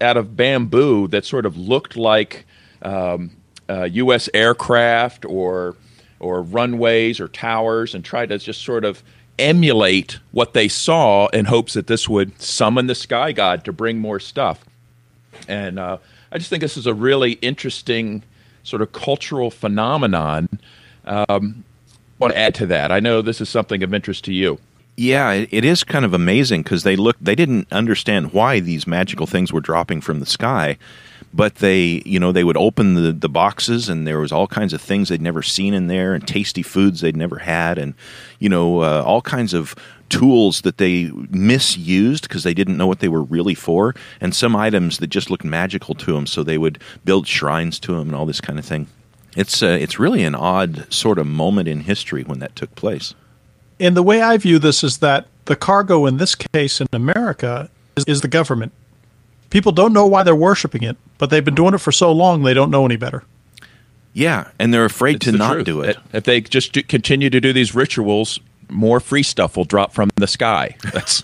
out of bamboo that sort of looked like um, uh, U S aircraft or or runways or towers, and tried to just sort of emulate what they saw in hopes that this would summon the sky god to bring more stuff. And uh, I just think this is a really interesting sort of cultural phenomenon. Um, I want to add to that. I know this is something of interest to you. Yeah, it, it is kind of amazing because they look they didn't understand why these magical things were dropping from the sky, but they, you know, they would open the, the boxes and there was all kinds of things they'd never seen in there, and tasty foods they'd never had, and, you know, uh, all kinds of tools that they misused because they didn't know what they were really for, and some items that just looked magical to them, so they would build shrines to them and all this kind of thing. It's uh, it's really an odd sort of moment in history when that took place. And the way I view this is that the cargo in this case in America is, is the government. People don't know why they're worshiping it, but they've been doing it for so long they don't know any better. Yeah, and they're afraid It's to the not truth. do it. If they just do, continue to do these rituals, more free stuff will drop from the sky. That's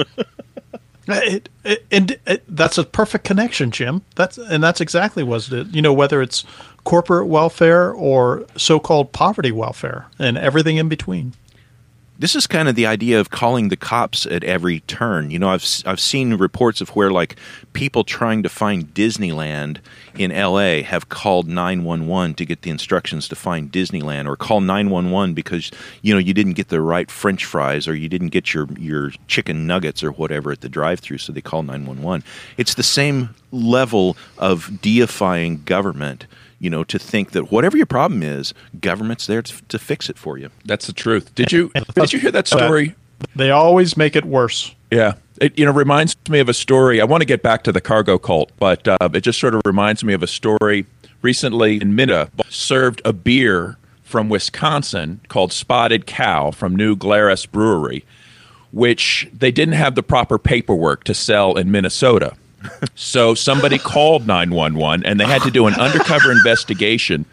It, it, and it, that's a perfect connection, Jim. That's and that's exactly what it is. You know, whether it's corporate welfare or so-called poverty welfare and everything in between. This is kind of the idea of calling the cops at every turn. You know, I've I've seen reports of where, like, people trying to find Disneyland in L A have called nine one one to get the instructions to find Disneyland, or call nine one one because, you know, you didn't get the right French fries or you didn't get your, your chicken nuggets or whatever at the drive-thru, so they call nine one one. It's the same level of deifying government, you know, to think that whatever your problem is, government's there to, to fix it for you. that's the truth. Did you did you hear that story? They always make it worse. Yeah. It, you know, reminds me of a story. I want to get back to the cargo cult, but uh, it just sort of reminds me of a story recently in Minnesota. Served a beer from Wisconsin called Spotted Cow from New Glarus Brewery, which they didn't have the proper paperwork to sell in Minnesota. So somebody called nine one one, and they had to do an undercover investigation.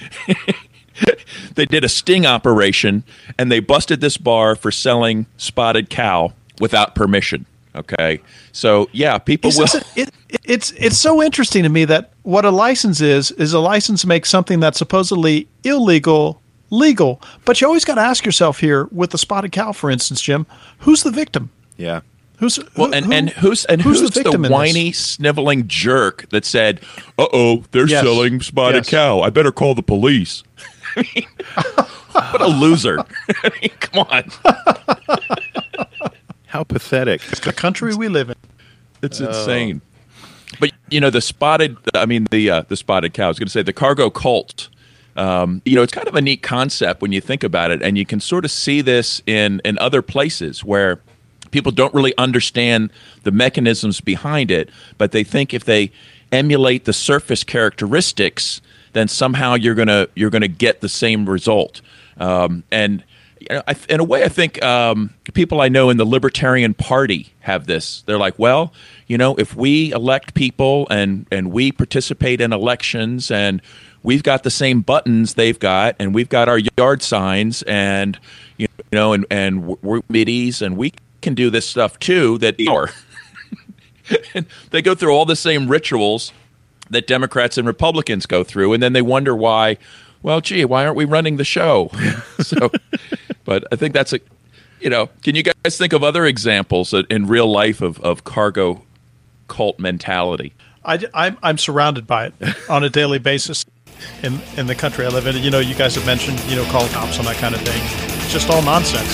They did a sting operation, and they busted this bar for selling Spotted Cow without permission. Okay, so yeah, people will. It, it, it's it's so interesting to me that what a license is is a license makes something that's supposedly illegal legal. But you always got to ask yourself here with the Spotted Cow, for instance, Jim, who's the victim? Yeah. Who's Well, who, and, who, and who's and who's who's, the the, victim in whiny, sniveling jerk that said, "Uh oh, they're Yes. selling Spotted Yes. Cow. I better call the police." I mean, what a loser! I mean, come on. How pathetic. It's the country we live in. It's insane. But you know, the spotted. I mean, the uh, the Spotted Cow. I was going to say the cargo cult. Um, you know, it's kind of a neat concept when you think about it, and you can sort of see this in in other places where people don't really understand the mechanisms behind it, but they think if they emulate the surface characteristics, then somehow you're gonna you're gonna get the same result. Um, and you know, I, in a way, I think um, people I know in the Libertarian Party have this. They're like, well, you know, if we elect people and and we participate in elections and we've got the same buttons they've got, and we've got our yard signs, and you know, and and we're middies, and we can do this stuff too. That are and they go through all the same rituals that Democrats and Republicans go through, and then they wonder why. Well, gee, why aren't we running the show? So, but I think that's a, you know, can you guys think of other examples in real life of, of cargo cult mentality? I, I'm, I'm surrounded by it on a daily basis in in the country I live in. You know, you guys have mentioned, you know, call cops on that kind of thing. It's just all nonsense.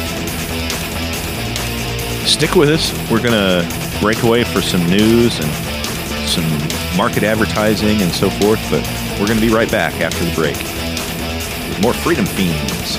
Stick with us. We're going to break away for some news and some market advertising and so forth, but we're going to be right back after the break with more Freedom Fiends.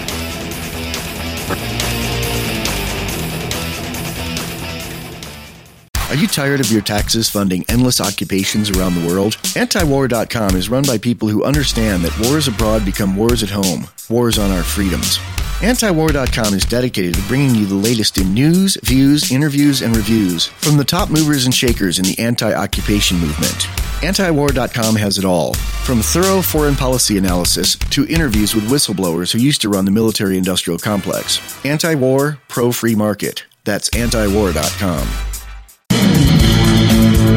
Are you tired of your taxes funding endless occupations around the world? anti war dot com is run by people who understand that wars abroad become wars at home, wars on our freedoms. anti war dot com is dedicated to bringing you the latest in news, views, interviews, and reviews from the top movers and shakers in the anti-occupation movement. anti war dot com has it all, from thorough foreign policy analysis to interviews with whistleblowers who used to run the military-industrial complex. Anti-war, pro-free market. That's anti war dot com.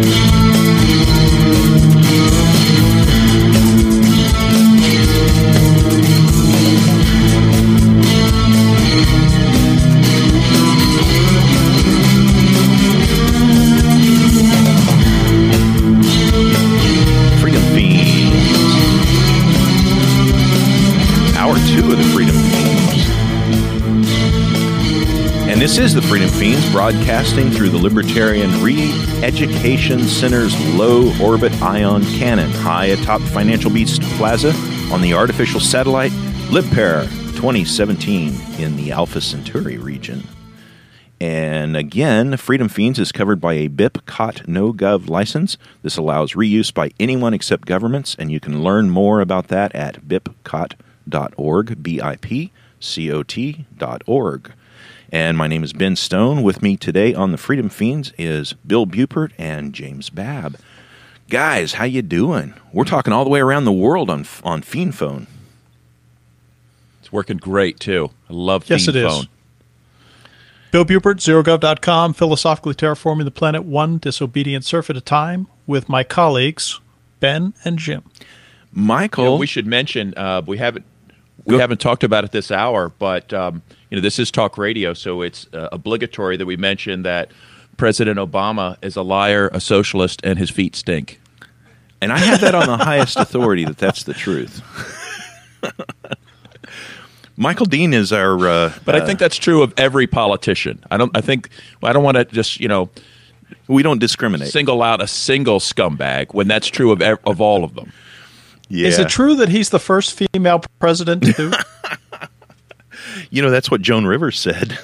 This is the Freedom Fiends, broadcasting through the Libertarian Re-Education Center's low-orbit ion cannon, high atop Financial Beast Plaza on the artificial satellite LibPair twenty seventeen in the Alpha Centauri region. And again, Freedom Fiends is covered by a B I P C O T no-gov license. This allows reuse by anyone except governments, and you can learn more about that at B I P C O T dot org, B I P C O T dot org. And my name is Ben Stone. With me today on the Freedom Fiends is Bill Bupert and James Babb. Guys, how you doing? We're talking all the way around the world on on Fiend Phone. It's working great, too. I love yes, Fiend it Phone. Is. Bill Bupert, zero gov dot com, philosophically terraforming the planet one disobedient surf at a time with my colleagues, Ben and Jim. Michael. You know, we should mention, uh, we haven't we Go. haven't talked about it this hour, but um, you know, this is talk radio, so it's uh, obligatory that we mention that President Obama is a liar, a socialist, and his feet stink. And I have that on the highest authority that that's the truth. Michael Dean is our, uh, but I uh, think that's true of every politician. I don't. I think well, I don't want to just you know, we don't discriminate, single out a single scumbag when that's true of of all of them. Yeah. Is it true that he's the first female president to do? You know, that's what Joan Rivers said.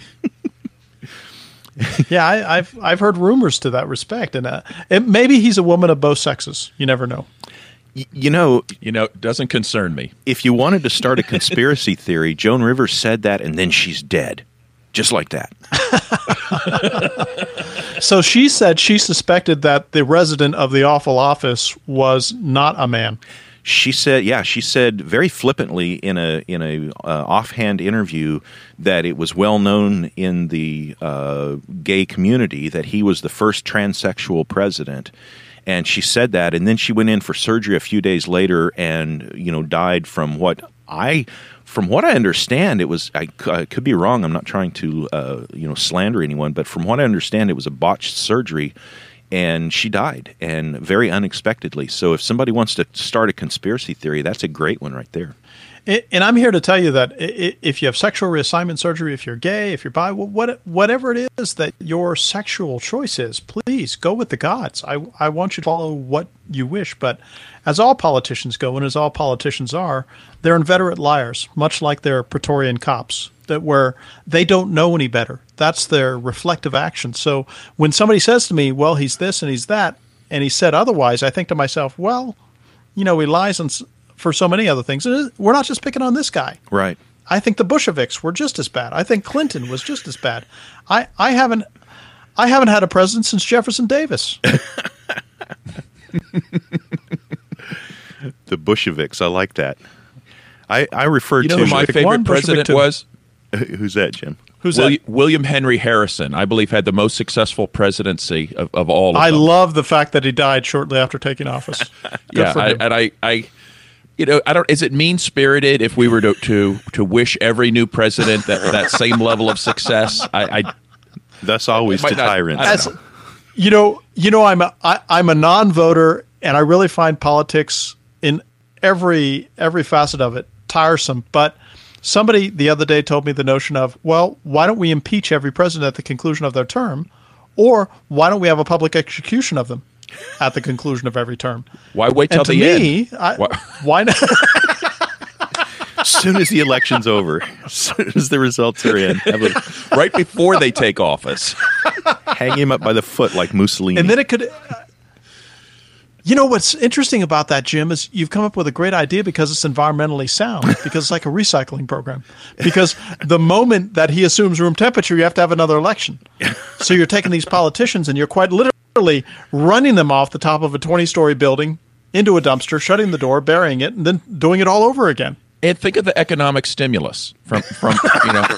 Yeah, I, I've I've heard rumors to that respect, and uh, it, maybe he's a woman of both sexes. You never know. Y- you know, you know, it doesn't concern me. If you wanted to start a conspiracy theory, Joan Rivers said that, and then she's dead, just like that. So she said she suspected that the resident of the Awful Office was not a man. She said, yeah, she said very flippantly in a in a uh, offhand interview that it was well known in the uh, gay community that he was the first transsexual president. And she said that, and then she went in for surgery a few days later and, you know, died from what I, from what I understand, it was, I, I could be wrong, I'm not trying to, uh, you know, slander anyone, but from what I understand, it was a botched surgery. And she died, and very unexpectedly. So if somebody wants to start a conspiracy theory, that's a great one right there. And I'm here to tell you that if you have sexual reassignment surgery, if you're gay, if you're bi, whatever it is that your sexual choice is, please go with the gods. I, I want you to follow what you wish. But as all politicians go, and as all politicians are, they're inveterate liars, much like they're Praetorian cops, that where they don't know any better. That's their reflective action. So when somebody says to me, well, he's this and he's that, and he said otherwise, I think to myself, well, you know, he lies and for so many other things. We're not just picking on this guy. Right. I think the Busheviks were just as bad. I think Clinton was just as bad. I, I haven't I haven't had a president since Jefferson Davis. The Busheviks. I like that. I, I refer you know to... who my favorite one, president was? Who's that, Jim? Who's William, that? William Henry Harrison, I believe, had the most successful presidency of, of all of I them. love the fact that he died shortly after taking office. yeah, I, and I, I, you know, I don't. Is it mean spirited if we were to, to to wish every new president that that same level of success? I, I thus always to tyrants. As, you know, you know, I'm a I, I'm a non-voter, and I really find politics in every every facet of it tiresome, but. Somebody the other day told me the notion of, well, why don't we impeach every president at the conclusion of their term? Or why don't we have a public execution of them at the conclusion of every term? Why wait till and to the me, end? I, why? why not? As soon as the election's over, as soon as the results are in. Have a, right before they take office. Hang him up by the foot like Mussolini. And then it could... Uh, You know, what's interesting about that, Jim, is you've come up with a great idea because it's environmentally sound, because it's like a recycling program. Because the moment that he assumes room temperature, you have to have another election. So you're taking these politicians and you're quite literally running them off the top of a twenty-story building into a dumpster, shutting the door, burying it, and then doing it all over again. And think of the economic stimulus from, from you know.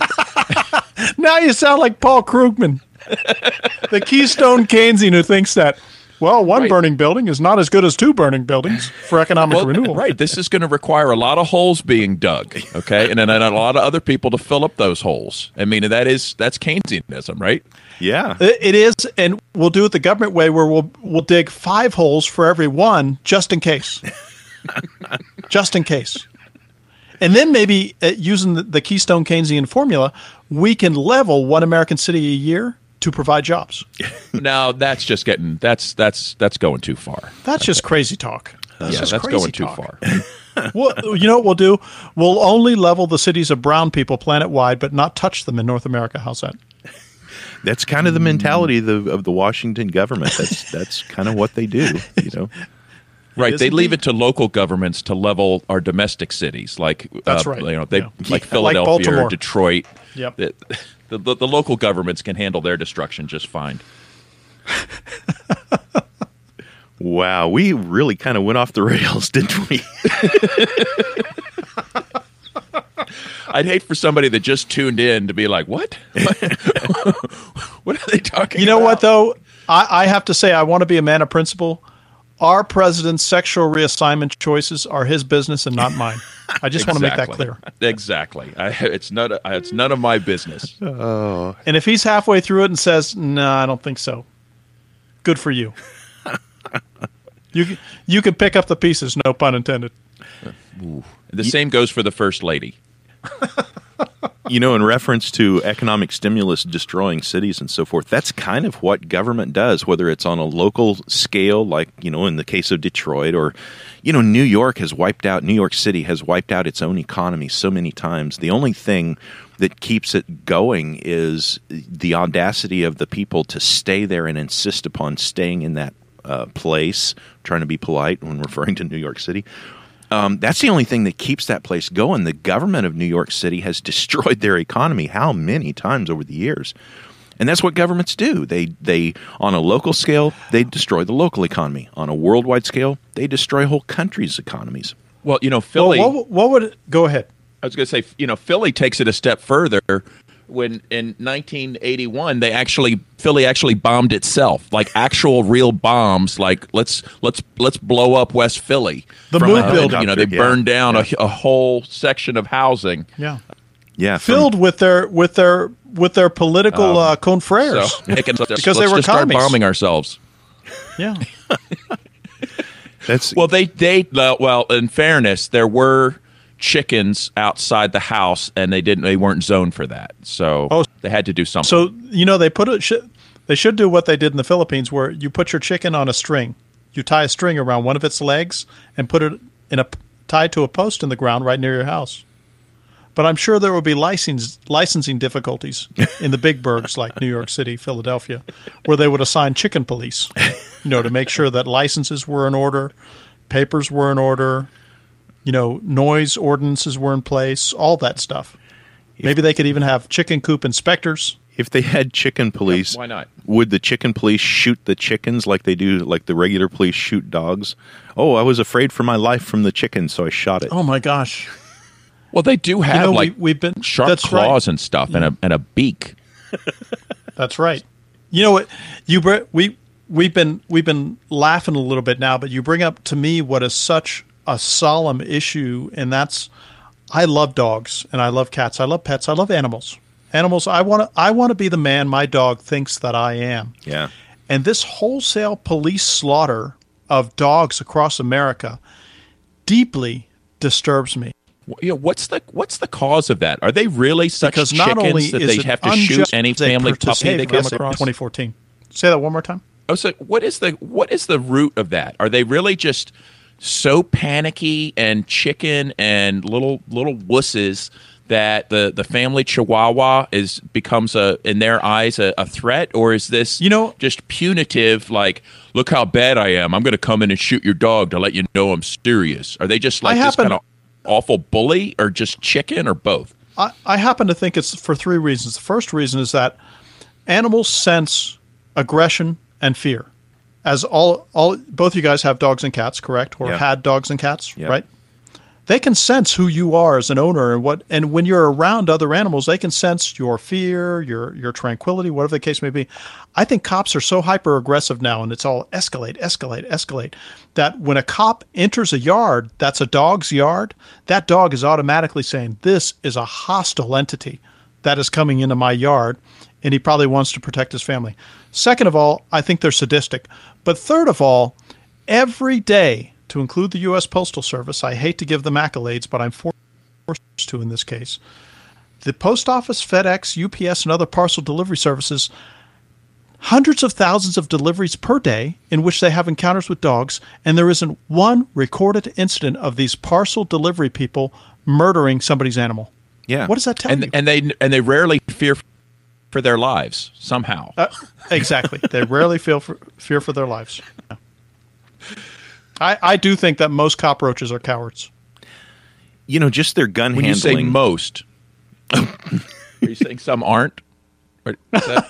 Now you sound like Paul Krugman, the Keystone Keynesian who thinks that Well, one Right. burning building is not as good as two burning buildings for economic Well, renewal. right. This is going to require a lot of holes being dug, okay, and then a lot of other people to fill up those holes. I mean, that is that's Keynesianism, right? Yeah. It it is, and we'll do it the government way, where we'll we'll dig five holes for every one, just in case, just in case, and then maybe uh, using the, the Keystone Keynesian formula, we can level one American city a year to provide jobs. Now that's just getting that's that's that's going too far. That's just crazy talk. That's yeah, just that's crazy going too talk. far. Well, you know what we'll do? We'll only level the cities of brown people planet wide, but not touch them in North America. How's that? That's kind of the mentality of the, of the Washington government. That's that's kind of what they do, you know. Right, is they leave indeed. it to local governments to level our domestic cities, like That's uh, right. You know, they Yeah. like Like Philadelphia Baltimore. or Detroit. Yep. The, the, the, the local governments can handle their destruction just fine. Wow, we really kind of went off the rails, didn't we? I'd hate for somebody that just tuned in to be like, "What? What are they talking?" You know about? what, though? I, I have to say, I want to be a man of principle. Our president's sexual reassignment choices are his business and not mine. I just want to make that Exactly. clear. Exactly. I, it's not. It's none of my business. And if he's halfway through it and says, "No, I don't think so," good for you. You you can pick up the pieces, no pun intended. The same goes for the first lady. You know, in reference to economic stimulus destroying cities and so forth, that's kind of what government does, whether it's on a local scale, like, you know, in the case of Detroit, or, you know, New York has wiped out, New York City has wiped out its own economy so many times. The only thing that keeps it going is the audacity of the people to stay there and insist upon staying in that uh, place, trying to be polite when referring to New York City. Um, that's the only thing that keeps that place going. The government of New York City has destroyed their economy how many times over the years? And that's what governments do. They, they on a local scale, they destroy the local economy. On a worldwide scale, they destroy whole countries' economies. Well, you know, Philly. Well, what, what would it, go ahead? I was going to say, you know, Philly takes it a step further. When in nineteen eighty-one, they actually Philly actually bombed itself, like actual real bombs. Like let's let's let's blow up West Philly. The From mood a- building. You know, they Yeah. burned down Yeah. a, a whole section of housing. Yeah, Yeah, from- filled with their with their with their political uh, confrères. So they can, Because let's they were just start commies. bombing ourselves. Yeah, that's Well, they they uh, well, in fairness, there were chickens outside the house, and they didn't they weren't zoned for that, so Oh. they had to do something. so you know they put it. Sh- they should do what they did in the Philippines, where you put your chicken on a string. You tie a string around one of its legs and put it in a tied to a post in the ground right near your house. But I'm sure there will be license, licensing difficulties in the big burgs like New York City, Philadelphia, where they would assign chicken police, you know, to make sure that licenses were in order, papers were in order, you know, noise ordinances were in place, all that stuff. Maybe they could even have chicken coop inspectors. if they had chicken police, why not? Would the chicken police shoot the chickens like they do, like the regular police shoot dogs? Oh, I was afraid for my life from the chicken, so I shot it. Oh my gosh! Well, they do have You know, like we, we've been sharp that's claws right. and stuff, and a and a beak. That's right. You know what? You br- we we've been we've been laughing a little bit now, but you bring up to me what is such a solemn issue, and that's I love dogs and I love cats. I love pets. I love animals. Animals. I want to. I want to be the man my dog thinks that I am. Yeah. And this wholesale police slaughter of dogs across America deeply disturbs me. You know, what's the what's the cause of that? Are they really such Because chickens not only that is they it have to shoot unjust any they family purchase- puppy hey, they come yes, across? twenty fourteen. Say that one more time. Oh, so what is the what is the root of that? Are they really just so panicky and chicken and little little wusses that the, the family Chihuahua is becomes a in their eyes a, a threat, or is this You know- just punitive? Like, look how bad I am. I'm going to come in and shoot your dog to let you know I'm serious. Are they just like I this happen- kind of awful bully, or just chicken, or both? I, I happen to think it's for three reasons. The first reason is that animals sense aggression and fear. As all, all both you guys have dogs and cats, correct? Or Yeah. had dogs and cats, Yeah. right? they can sense who you are as an owner, and what, and when you're around other animals, they can sense your fear, your your tranquility, whatever the case may be. I think cops are so hyper aggressive now, and it's all escalate, escalate, escalate, that when a cop enters a yard that's a dog's yard, that dog is automatically saying, this is a hostile entity that is coming into my yard, and he probably wants to protect his family. Second of all, I think they're sadistic. But third of all, every day, to include the U S Postal Service, I hate to give them accolades, but I'm forced to in this case, the Post Office, FedEx, U P S, and other parcel delivery services, hundreds of thousands of deliveries per day in which they have encounters with dogs, and there isn't one recorded incident of these parcel delivery people murdering somebody's animal. Yeah. What does that tell and, you? And they and they rarely fear for their lives somehow. Uh, exactly. They rarely feel for, fear for their lives. Yeah. I, I do think that most cockroaches are cowards. You know, just their gun when handling. You say most, are you saying some aren't? Or is that...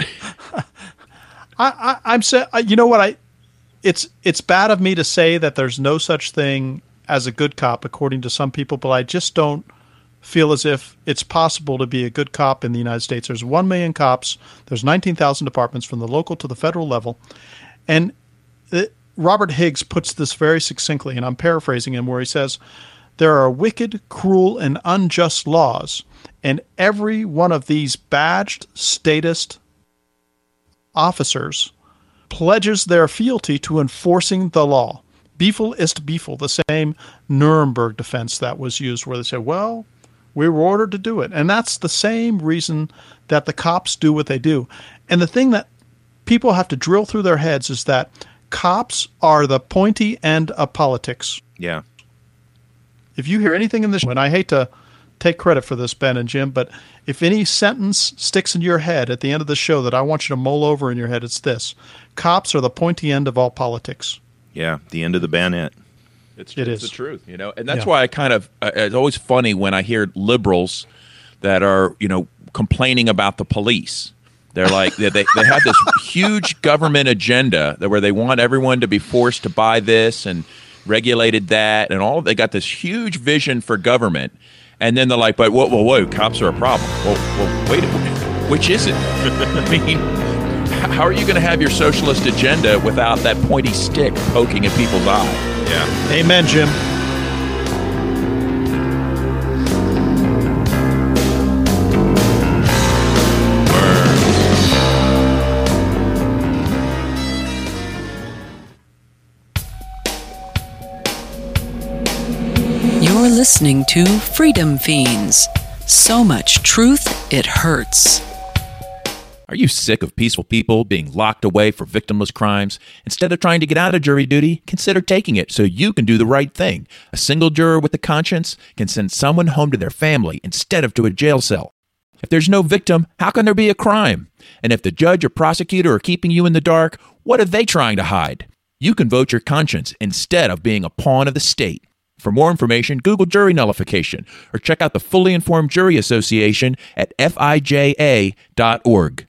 I, I, I'm saying, you know what? I it's it's bad of me to say that there's no such thing as a good cop, according to some people, but I just don't feel as if it's possible to be a good cop in the United States. There's one million cops. There's nineteen thousand departments from the local to the federal level, and it, Robert Higgs puts this very succinctly, and I'm paraphrasing him, where he says, there are wicked, cruel, and unjust laws, and every one of these badged statist officers pledges their fealty to enforcing the law. Beefel ist Beefel, the same Nuremberg defense that was used, where they said, well, we were ordered to do it. And that's the same reason that the cops do what they do. And the thing that people have to drill through their heads is that cops are the pointy end of politics. Yeah. If you hear anything in this, and I hate to take credit for this, Ben and Jim, but if any sentence sticks in your head at the end of the show that I want you to mull over in your head, it's this. Cops are the pointy end of all politics. Yeah, the end of the bayonet. It's, it it's is. the truth, you know, and that's Yeah. why I kind of, uh, it's always funny when I hear liberals that are, you know, complaining about the police. They're like, they, they, they have this huge government agenda that where they want everyone to be forced to buy this and regulated that and all. They got this huge vision for government. And then they're like, but whoa, whoa, whoa, cops are a problem. Well, well wait, which is it? I mean, how are you going to have your socialist agenda without that pointy stick poking at people's eye? Yeah. Amen, Jim. You're listening to Freedom Fiends. So much truth, it hurts. Are you sick of peaceful people being locked away for victimless crimes? Instead of trying to get out of jury duty, consider taking it so you can do the right thing. A single juror with a conscience can send someone home to their family instead of to a jail cell. If there's no victim, how can there be a crime? And if the judge or prosecutor are keeping you in the dark, what are they trying to hide? You can vote your conscience instead of being a pawn of the state. For more information, Google jury nullification or check out the Fully Informed Jury Association at F I J A dot org.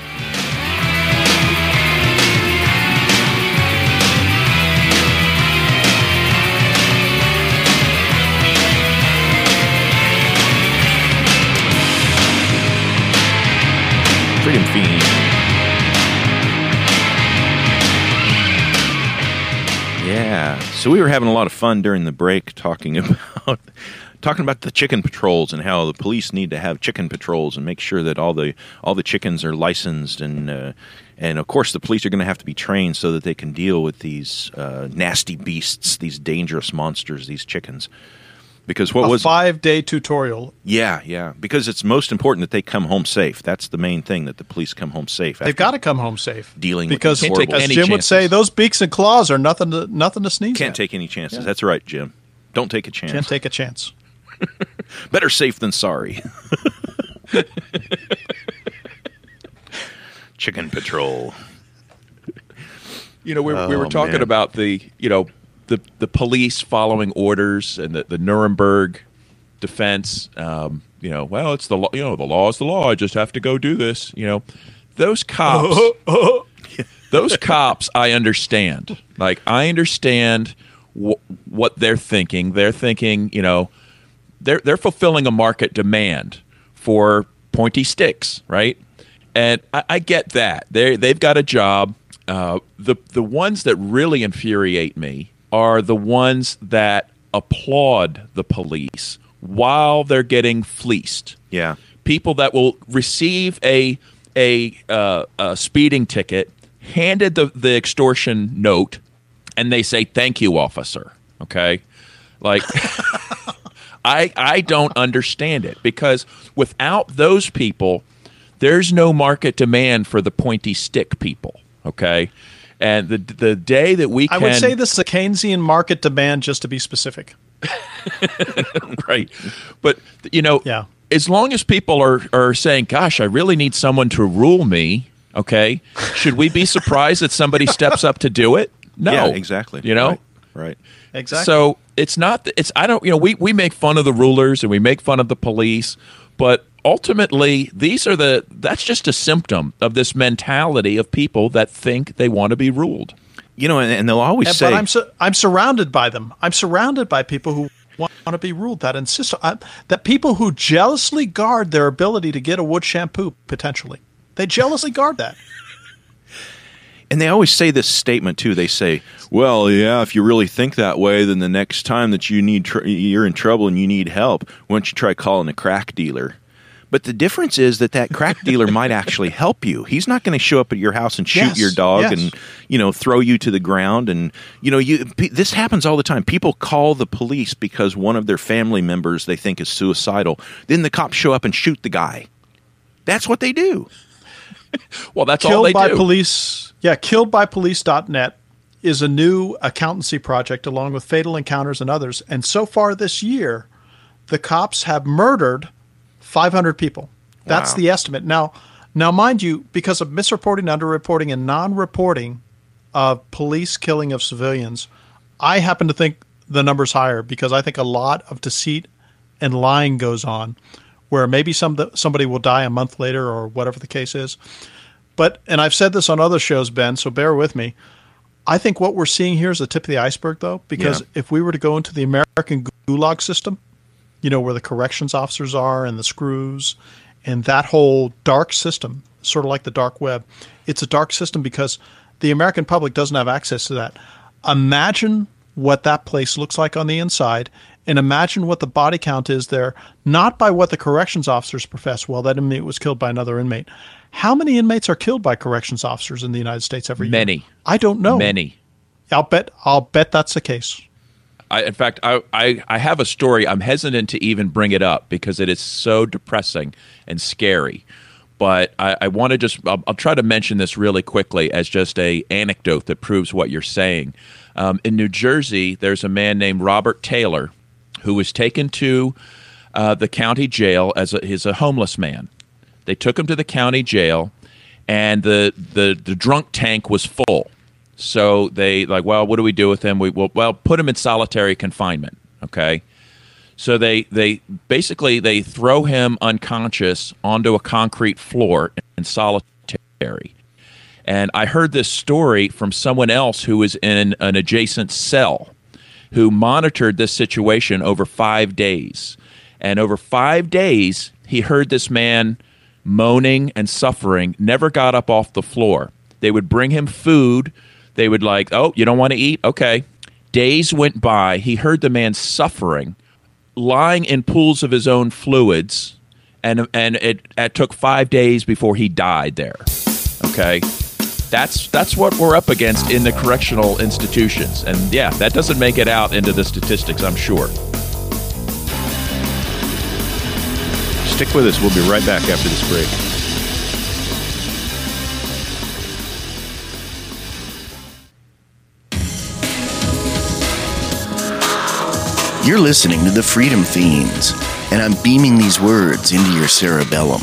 Freedom Fiend. Yeah. So we were having a lot of fun during the break talking about talking about the chicken patrols and how the police need to have chicken patrols and make sure that all the all the chickens are licensed, and uh, and of course the police are going to have to be trained so that they can deal with these uh, nasty beasts, these dangerous monsters, these chickens. Because what a was five-day tutorial. Yeah, yeah. Because it's most important that they come home safe. That's the main thing, that the police come home safe. They've got to come home safe. Dealing because, with these horrible... as Jim would say, those beaks and claws are nothing to nothing to sneeze Can't at. take any chances. Yeah. That's right, Jim. Don't take a chance. Can't take a chance. Better safe than sorry. Chicken Patrol. You know, we, we were Oh, talking man. about the, you know, the the police following orders and the, the Nuremberg defense. Um, you know, well, it's the law. You know, the law is the law. I just have to go do this. You know, those cops. those cops, I understand. Like, I understand wh- what they're thinking. They're thinking, you know, they're they're fulfilling a market demand for pointy sticks, right? And I, I get that. They they've got a job. Uh, the the ones that really infuriate me are the ones that applaud the police while they're getting fleeced. Yeah, people that will receive a a, uh, a speeding ticket, handed the the extortion note, and they say, "Thank you, officer." Okay, like I I don't understand it, because without those people, there's no market demand for the pointy stick people. Okay, and the the day that we can, I would say this is a Keynesian market demand, just to be specific. Right, but you know, yeah. as long as people are are saying, "Gosh, I really need someone to rule me," okay, should we be surprised that somebody steps up to do it? No, yeah, exactly. You know, right. right. Exactly. So it's not. It's I don't. You know, we we make fun of the rulers and we make fun of the police, but ultimately, these are the. That's just a symptom of this mentality of people that think they want to be ruled. You know, and, and they'll always and, say, "But I'm su- I'm surrounded by them. I'm surrounded by people who want to be ruled. That insist I, that people who jealously guard their ability to get a wood shampoo potentially. They jealously guard that." And they always say this statement too. They say, "Well, yeah, if you really think that way, then the next time that you need tr- you're in trouble and you need help, why don't you try calling a crack dealer?" But the difference is that that crack dealer might actually help you. He's not going to show up at your house and shoot yes, your dog yes. and, you know, throw you to the ground. And, you know, you p- this happens all the time. People call the police because one of their family members they think is suicidal. Then the cops show up and shoot the guy. That's what they do. Well, that's killed all they by do. Police, yeah, killed by police dot net is a new accountancy project along with Fatal Encounters and others. And so far this year, the cops have murdered five hundred people. That's Wow. the estimate. Now, now, mind you, because of misreporting, underreporting, and non-reporting of police killing of civilians, I happen to think the number's higher, because I think a lot of deceit and lying goes on, where maybe some somebody will die a month later or whatever the case is. But, and I've said this on other shows, Ben, so bear with me. I think what we're seeing here is the tip of the iceberg, though, because Yeah. if we were to go into the American gulag system, you know, where the corrections officers are and the screws and that whole dark system, sort of like the dark web, it's a dark system because the American public doesn't have access to that. Imagine what that place looks like on the inside, and imagine what the body count is there, not by what the corrections officers profess. Well, that inmate was killed by another inmate. How many inmates are killed by corrections officers in the United States every year? Many. I don't know. Many. I'll bet. I'll bet that's the case. I, in fact, I, I, I have a story. I'm hesitant to even bring it up because it is so depressing and scary. But I, I want to just, I'll, I'll try to mention this really quickly as just a anecdote that proves what you're saying. Um, in New Jersey, there's a man named Robert Taylor who was taken to uh, the county jail as a, he's a homeless man. They took him to the county jail, and the, the, the drunk tank was full. So they like, well, what do we do with him? We will well put him in solitary confinement. Okay, so they they basically they throw him unconscious onto a concrete floor in solitary. And I heard this story from someone else who was in an adjacent cell, who monitored this situation over five days. And over five days, he heard this man moaning and suffering. Never got up off the floor. They would bring him food. They would like, oh, you don't want to eat? Okay. Days went by. He heard the man suffering, lying in pools of his own fluids, and and it, it took five days before he died there. Okay. That's that's what we're up against in the correctional institutions. And yeah, that doesn't make it out into the statistics, I'm sure. Stick with us. We'll be right back after this break. You're listening to the Freedom Fiends, and I'm beaming these words into your cerebellum.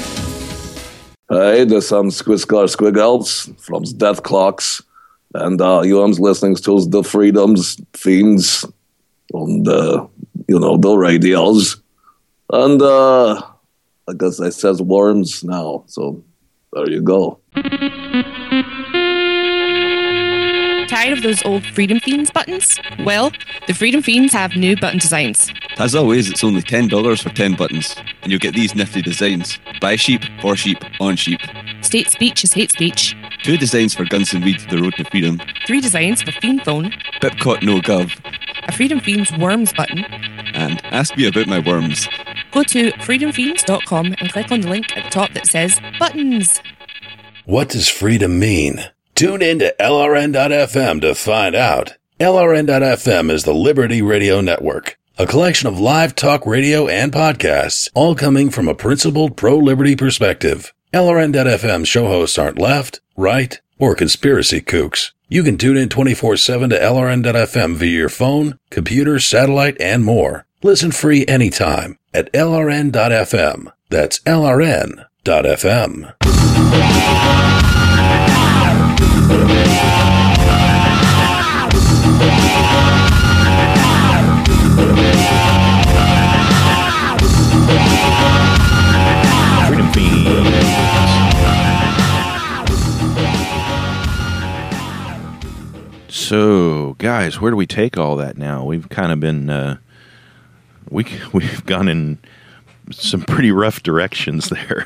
Hey, this is Squiscar Squiggles from Death Clocks, and uh, you are listening to the Freedom's Fiends on the, you know, the radios. And uh, I guess I says worms now, so there you go. Tired of those old Freedom Fiends buttons? Well, the Freedom Fiends have new button designs. As always, it's only ten dollars for ten buttons, and you'll get these nifty designs. Buy sheep, for sheep, on sheep. State speech is hate speech. Two designs for Guns and Weed, the road to freedom. Three designs for Fiend Phone. Pipcot no gov. A Freedom Fiends worms button. And ask me about my worms. Go to freedom fiends dot com and click on the link at the top that says buttons. What does freedom mean? Tune in to L R N dot F M to find out. L R N dot F M is the Liberty Radio Network, a collection of live talk radio and podcasts, all coming from a principled pro-liberty perspective. L R N dot F M show hosts aren't left, right, or conspiracy kooks. You can tune in twenty-four seven to L R N dot F M via your phone, computer, satellite, and more. Listen free anytime at L R N dot F M. That's L R N dot F M. Freedom Fiends. So, guys, where do we take all that now? We've kind of been, uh, we we've gone in some pretty rough directions there.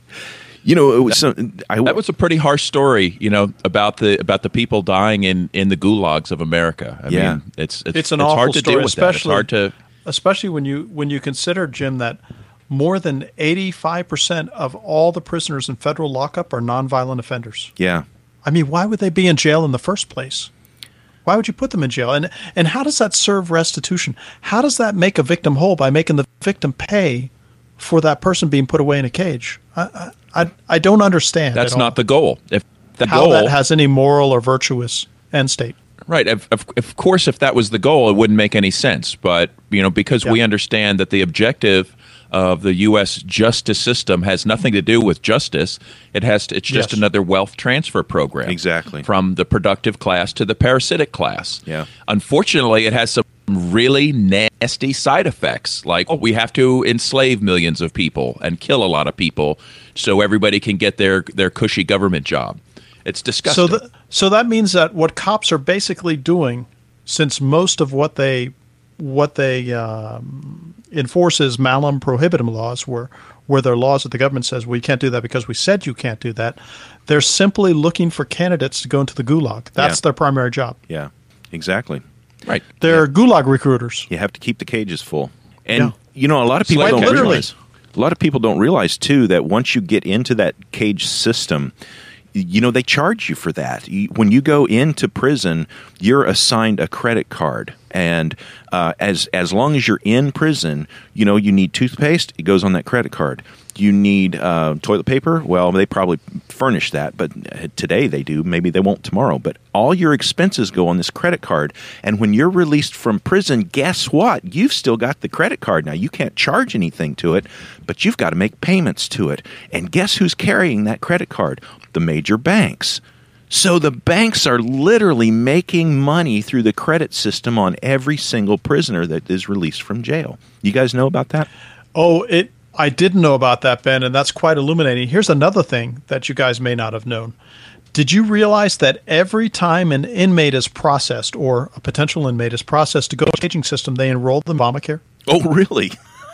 You know, it was some, I, that was a pretty harsh story. You know, about the about the people dying in, in the gulags of America. I yeah, mean, it's it's, it's an it's awful hard to story, deal with especially that. It's hard to, especially when you when you consider, Jim, that more than eighty-five percent of all the prisoners in federal lockup are nonviolent offenders. Yeah, I mean, why would they be in jail in the first place? Why would you put them in jail? And and how does that serve restitution? How does that make a victim whole by making the victim pay for that person being put away in a cage? I I, I don't understand. That's not the goal. If the how goal, that has any moral or virtuous end state. Right. Of, of, of course, if that was the goal, it wouldn't make any sense. But, you know, because yeah. we understand that the objective of the U S justice system has nothing to do with justice. It has to, it's just yes. another wealth transfer program. Exactly. From the productive class to the parasitic class. Yeah. Unfortunately, it has some really nasty side effects, like oh, we have to enslave millions of people and kill a lot of people so everybody can get their, their cushy government job. It's disgusting. So, the, so that means that what cops are basically doing, since most of what they what they um, enforce is malum prohibitum laws, where where there are laws that the government says we can't do that because we said you can't do that, they're simply looking for candidates to go into the gulag. That's yeah. their primary job. Yeah, exactly. Right. They're yeah. gulag recruiters. You have to keep the cages full. And, yeah. you know, a lot of people Like don't literally. realize. A lot of people don't realize, too, that once you get into that cage system, you know, they charge you for that. You, when you go into prison, you're assigned a credit card. And uh, as as long as you're in prison, you know, you need toothpaste, it goes on that credit card. You need uh, toilet paper, well, they probably furnish that, but today they do. Maybe they won't tomorrow. But all your expenses go on this credit card. And when you're released from prison, guess what? You've still got the credit card. Now, you can't charge anything to it, but you've got to make payments to it. And guess who's carrying that credit card? The major banks. So the banks are literally making money through the credit system on every single prisoner that is released from jail. You guys know about that? Oh, it. I didn't know about that, Ben, and that's quite illuminating. Here's another thing that you guys may not have known. Did you realize that every time an inmate is processed or a potential inmate is processed to go to the caging system, they enroll them in Obamacare? Oh, really?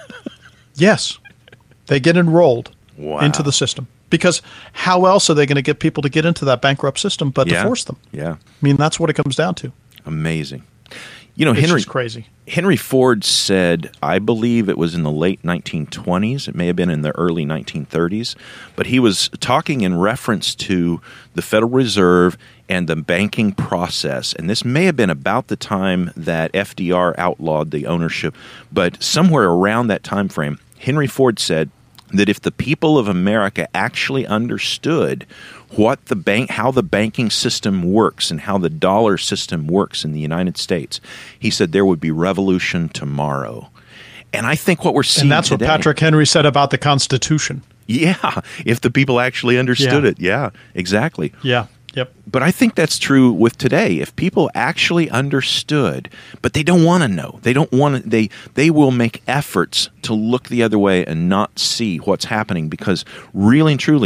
Yes. They get enrolled wow. into the system. Because how else are they going to get people to get into that bankrupt system but yeah. to force them? Yeah. I mean, that's what it comes down to. Amazing. You know, it's Henry just crazy. Henry Ford said, I believe it was in the late nineteen twenties, it may have been in the early nineteen thirties, but he was talking in reference to the Federal Reserve and the banking process. And this may have been about the time that F D R outlawed the ownership, but somewhere around that time frame, Henry Ford said that if the people of America actually understood what the bank, how the banking system works and how the dollar system works in the United States, he said there would be revolution tomorrow. And I think what we're seeing And that's today, what Patrick Henry said about the Constitution. Yeah, if the people actually understood Yeah. it. Yeah, exactly. Yeah. Yep. But I think that's true with today. If people actually understood, but they don't want to know. They don't want to, they they will make efforts to look the other way and not see what's happening, because really and truly,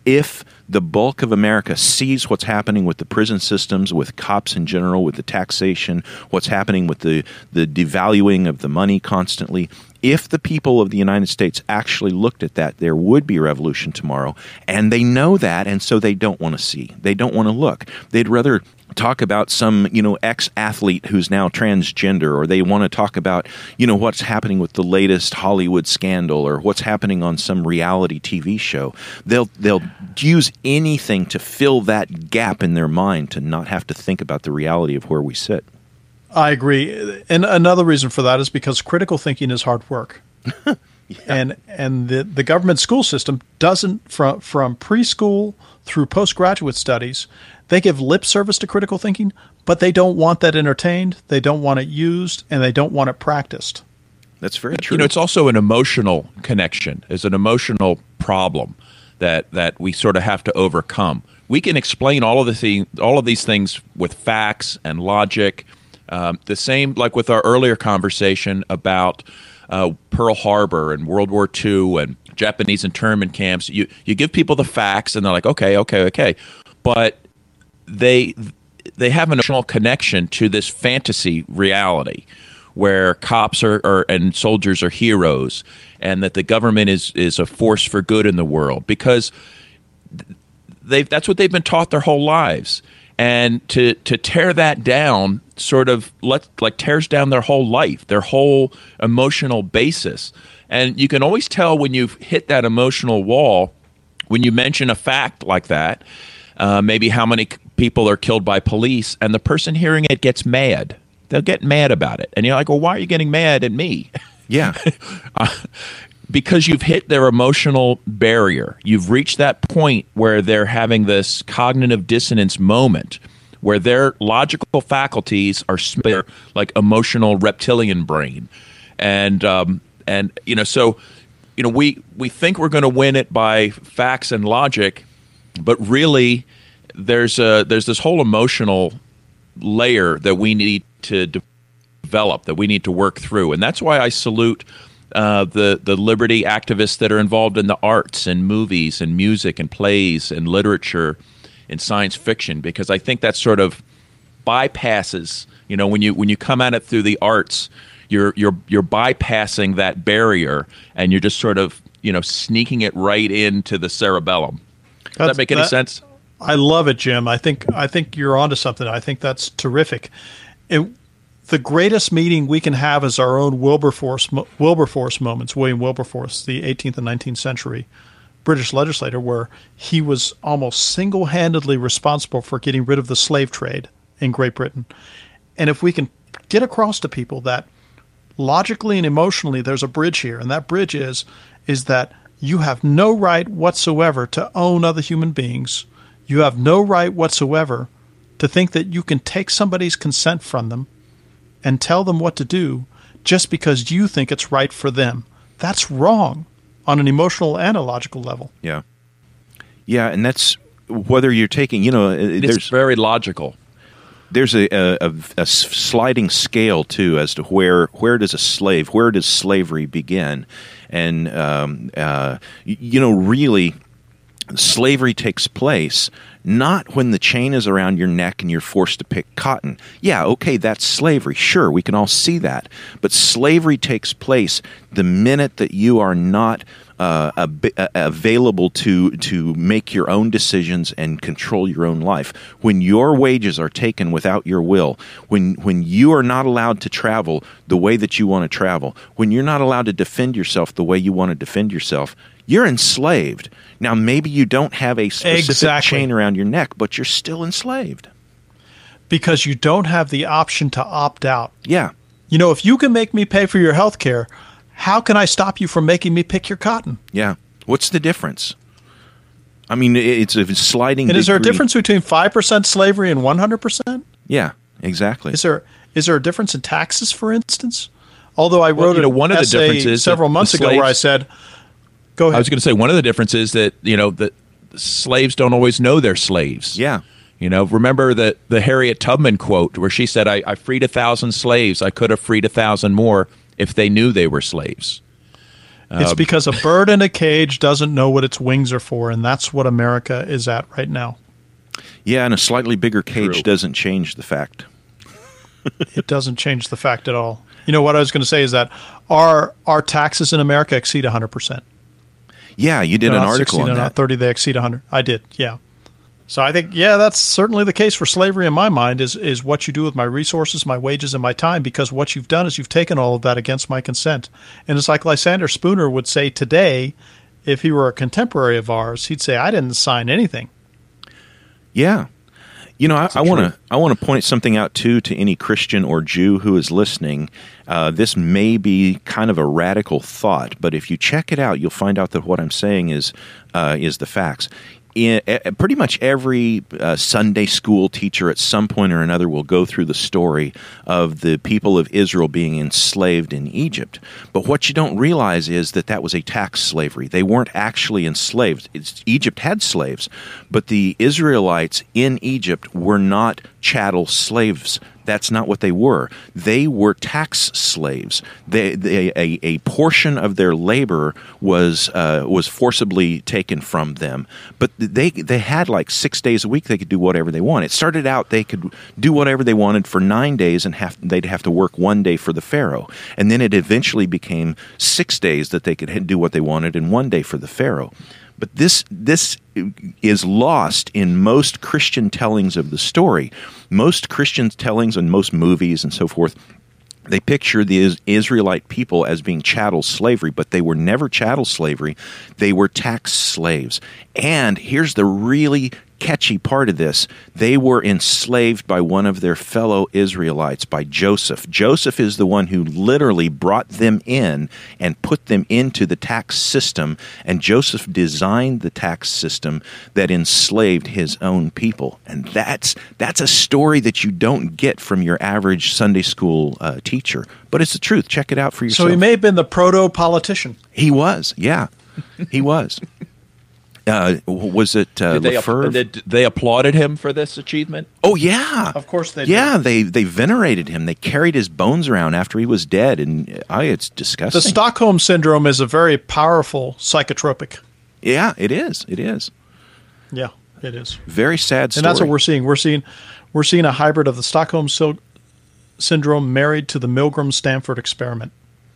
if the bulk of America sees what's happening with the prison systems, with cops in general, with the taxation, what's happening with the, the devaluing of the money constantly, if the people of the United States actually looked at that, there would be revolution tomorrow. And they know that, and so they don't want to see. They don't want to look. They'd rather talk about some, you know, ex-athlete who's now transgender, or they want to talk about, you know, what's happening with the latest Hollywood scandal, or what's happening on some reality T V show. They'll they'll use anything to fill that gap in their mind to not have to think about the reality of where we sit. I agree. And another reason for that is because critical thinking is hard work. yeah. And and the, the government school system doesn't, from from preschool through postgraduate studies, they give lip service to critical thinking, but they don't want that entertained, they don't want it used, and they don't want it practiced. That's very true. You know, it's also an emotional connection. It's an emotional problem that that we sort of have to overcome. We can explain all of the thing, all of these things with facts and logic. Um, the same, like with our earlier conversation about uh, Pearl Harbor and World War Two and Japanese internment camps. You you give people the facts, and they're like, okay, okay, okay, but they they have an emotional connection to this fantasy reality where cops are, are and soldiers are heroes, and that the government is is a force for good in the world, because they that's what they've been taught their whole lives. And to to tear that down sort of let like tears down their whole life, their whole emotional basis. And you can always tell when you've hit that emotional wall when you mention a fact like that, uh, maybe how many people are killed by police, and the person hearing it gets mad. They'll get mad about it. And you're like, well, why are you getting mad at me? Yeah. uh, because you've hit their emotional barrier. You've reached that point where they're having this cognitive dissonance moment where their logical faculties are their like emotional reptilian brain. And, um, and you know, so, you know, we, we think we're going to win it by facts and logic, but really there's a, there's this whole emotional layer that we need to develop, that we need to work through. And that's why I salute Uh, the the liberty activists that are involved in the arts and movies and music and plays and literature and science fiction, because I think that sort of bypasses, you know, when you when you come at it through the arts, you're you're you're bypassing that barrier, and you're just sort of, you know, sneaking it right into the cerebellum. Does That's, that make any that, sense? I love it, Jim. I think I think you're onto something. I think that's terrific. It, The greatest meeting we can have is our own Wilberforce Wilberforce moments. William Wilberforce, the eighteenth and nineteenth century British legislator, where he was almost single-handedly responsible for getting rid of the slave trade in Great Britain. And if we can get across to people that logically and emotionally there's a bridge here, and that bridge is is that you have no right whatsoever to own other human beings. You have no right whatsoever to think that you can take somebody's consent from them and tell them what to do just because you think it's right for them. That's wrong on an emotional and a logical level. Yeah. Yeah, and that's whether you're taking, you know, it's there's very logical. There's a, a, a sliding scale, too, as to where where does a slave, where does slavery begin? And, um, uh, you know, really, slavery takes place not when the chain is around your neck and you're forced to pick cotton. Yeah, okay, that's slavery. Sure, we can all see that. But slavery takes place the minute that you are not uh, ab- available to to make your own decisions and control your own life. When your wages are taken without your will, when when you are not allowed to travel the way that you want to travel, when you're not allowed to defend yourself the way you want to defend yourself, you're enslaved. Now, maybe you don't have a specific exactly. chain around your neck, but you're still enslaved. Because you don't have the option to opt out. Yeah. You know, if you can make me pay for your health care, how can I stop you from making me pick your cotton? Yeah. What's the difference? I mean, it's a sliding And is there a degree. difference between five percent slavery and one hundred percent? Yeah, exactly. Is there is there a difference in taxes, for instance? Although I wrote well, you know, an one of the essay differences several months ago where I said, go ahead. I was going to say one of the differences that, you know, that slaves don't always know they're slaves. Yeah. You know, remember the, the Harriet Tubman quote where she said, I, I freed a thousand slaves. I could have freed a thousand more if they knew they were slaves. It's Uh, because a bird in a cage doesn't know what its wings are for, and that's what America is at right now. Yeah, and a slightly bigger cage True. doesn't change the fact. It doesn't change the fact at all. You know, what I was going to say is that our our taxes in America exceed one hundred percent. Yeah, you did They're an not article sixty, on they're that. not thirty, they exceed one hundred. I did, yeah. So I think, yeah, that's certainly the case for slavery in my mind, is is what you do with my resources, my wages, and my time, because what you've done is you've taken all of that against my consent. And it's like Lysander Spooner would say today, if he were a contemporary of ours, he'd say, I didn't sign anything. Yeah. You know, I, I want to I want to point something out, too, to any Christian or Jew who is listening. Uh, this may be kind of a radical thought, but if you check it out, you'll find out that what I'm saying is uh, is the facts. In, uh, pretty much every uh, Sunday school teacher at some point or another will go through the story of the people of Israel being enslaved in Egypt. But what you don't realize is that that was a tax slavery. They weren't actually enslaved. It's, Egypt had slaves, but the Israelites in Egypt were not chattel slaves. That's not what they were. They were tax slaves. They, they, a, a portion of their labor was uh, was forcibly taken from them. But they they had like six days a week. They could do whatever they wanted. It started out they could do whatever they wanted for nine days, and have they'd have to work one day for the Pharaoh. And then it eventually became six days that they could do what they wanted, and one day for the Pharaoh. But this this is lost in most Christian tellings of the story. Most Christian tellings and most movies and so forth, they picture the Israelite people as being chattel slavery, but they were never chattel slavery. They were tax slaves. And here's the really catchy part of this. They were enslaved by one of their fellow Israelites, by Joseph. Joseph is the one who literally brought them in and put them into the tax system, and Joseph designed the tax system that enslaved his own people. And that's that's a story that you don't get from your average Sunday school uh, teacher. But it's the truth. Check it out for yourself. So he may have been the proto-politician. He was, yeah. He was. Uh, was it uh, did, they, Lefebvre? did they applauded him for this achievement? Oh, yeah. Of course they did. Yeah, they, they venerated him. They carried his bones around after he was dead, and uh, it's disgusting. The Stockholm Syndrome is a very powerful psychotropic. Yeah, it is. It is. Yeah, it is. Very sad story. And that's what we're seeing. We're seeing we're seeing a hybrid of the Stockholm Sil- Syndrome married to the Milgram-Stanford experiment.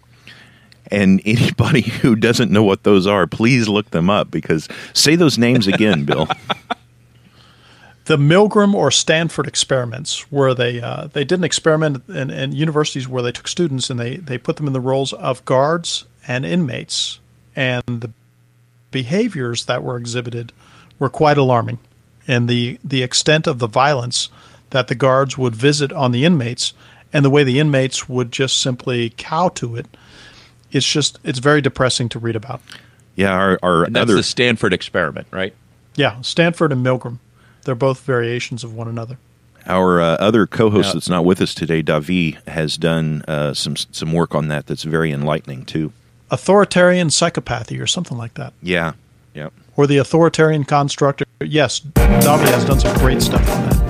And anybody who doesn't know what those are, please look them up, because say those names again, Bill. The Milgram or Stanford experiments, where they uh, they did an experiment in, in universities where they took students and they, they put them in the roles of guards and inmates, and the behaviors that were exhibited were quite alarming. And the, the extent of the violence that the guards would visit on the inmates, and the way the inmates would just simply cow to it, it's just it's very depressing to read about. Yeah, our, our and that's other the Stanford experiment, right? Yeah, Stanford and Milgram. They're both variations of one another. Our uh, other co-host Yeah. that's not with us today, Davi, has done uh, some some work on that that's very enlightening, too. Authoritarian psychopathy or something like that. Yeah, yeah. Or the authoritarian construct. Yes, Davi has done some great stuff on that.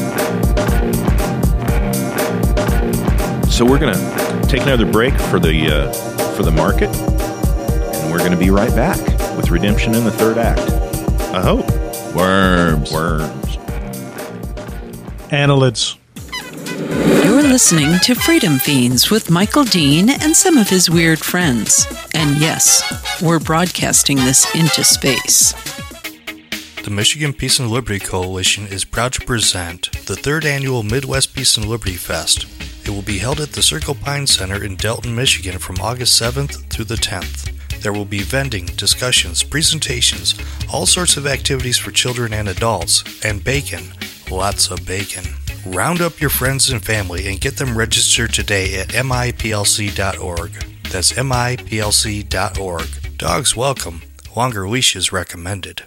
So we're going to take another break for the uh, for the market, and we're going to be right back with Redemption in the Third Act. I hope. Worms. Worms. Annelids. You're listening to Freedom Fiends with Michael Dean and some of his weird friends. And yes, we're broadcasting this into space. The Michigan Peace and Liberty Coalition is proud to present the third annual Midwest Peace and Liberty Fest. It will be held at the Circle Pine Center in Delton, Michigan from August seventh through the tenth. There will be vending, discussions, presentations, all sorts of activities for children and adults, and bacon. Lots of bacon. Round up your friends and family and get them registered today at M I P L C dot org. That's M I P L C dot org. Dogs welcome. Longer leashes recommended.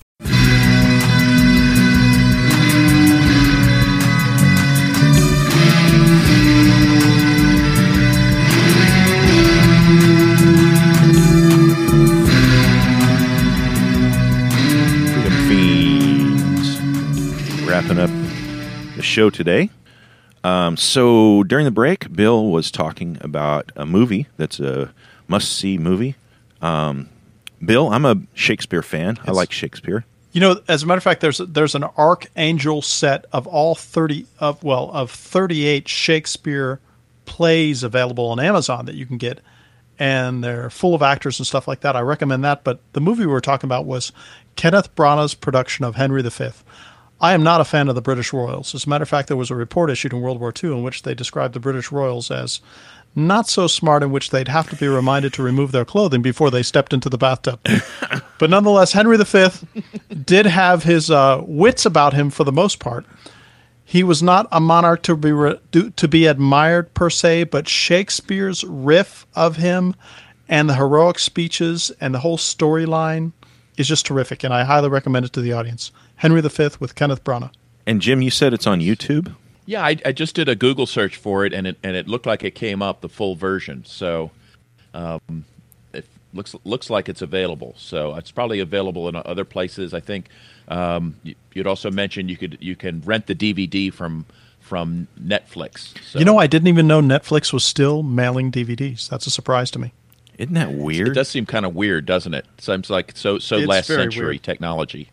Wrapping up the show today. Um, so during the break, Bill was talking about a movie that's a must-see movie. Um, Bill, I'm a Shakespeare fan. I like Shakespeare. You know, as a matter of fact, there's there's an Archangel set of all thirty of well of thirty-eight Shakespeare plays available on Amazon that you can get, and they're full of actors and stuff like that. I recommend that. But the movie we were talking about was Kenneth Branagh's production of Henry the Fifth. I am not a fan of the British royals. As a matter of fact, there was a report issued in World War Two in which they described the British royals as not so smart, in which they'd have to be reminded to remove their clothing before they stepped into the bathtub. But nonetheless, Henry the Fifth did have his uh, wits about him for the most part. He was not a monarch to be re- to be admired per se, but Shakespeare's riff of him and the heroic speeches and the whole storyline is just terrific, and I highly recommend it to the audience. Henry the Fifth with Kenneth Branagh. And Jim, you said it's on YouTube? Yeah, I, I just did a Google search for it, and it and it looked like it came up the full version. So um, it looks looks like it's available. So it's probably available in other places. I think um, you'd also mentioned you could you can rent the D V D from from Netflix. So. You know, I didn't even know Netflix was still mailing D V Ds. That's a surprise to me. Isn't that weird? It does seem kind of weird, doesn't it? Seems like so so It's last very century weird. technology.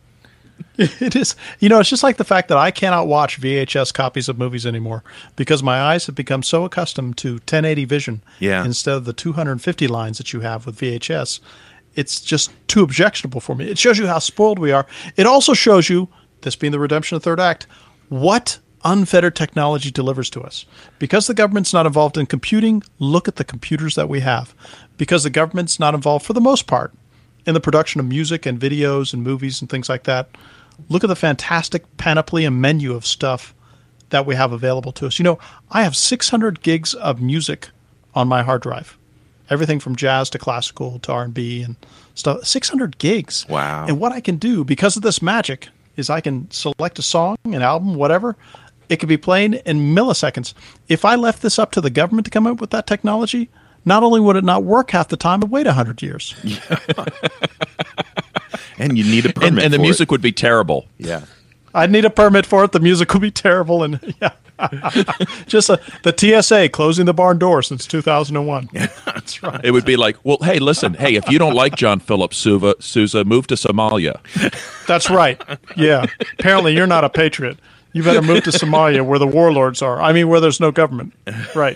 It is. You know, it's just like the fact that I cannot watch V H S copies of movies anymore because my eyes have become so accustomed to ten eighty vision Yeah. instead of the two hundred fifty lines that you have with V H S. It's just too objectionable for me. It shows you how spoiled we are. It also shows you, this being the redemption of third act, what unfettered technology delivers to us. Because the government's not involved in computing, look at the computers that we have. Because the government's not involved, for the most part, in the production of music and videos and movies and things like that, look at the fantastic panoply and menu of stuff that we have available to us. You know, I have six hundred gigs of music on my hard drive. Everything from jazz to classical to R and B and stuff. six hundred gigs. Wow. And what I can do, because of this magic, is I can select a song, an album, whatever. It can be played in milliseconds. If I left this up to the government to come up with that technology, not only would it not work half the time, but wait one hundred years. And you need a permit And, and the for music it. would be terrible. Yeah. I'd need a permit for it. The music would be terrible. And yeah, just a, the T S A closing the barn door since two thousand one. That's right. It would be like, well, hey, listen, hey, if you don't like John Philip Sousa, Sousa, move to Somalia. That's right. Yeah. Apparently you're not a patriot. You better move to Somalia where the warlords are. I mean, where there's no government. Right.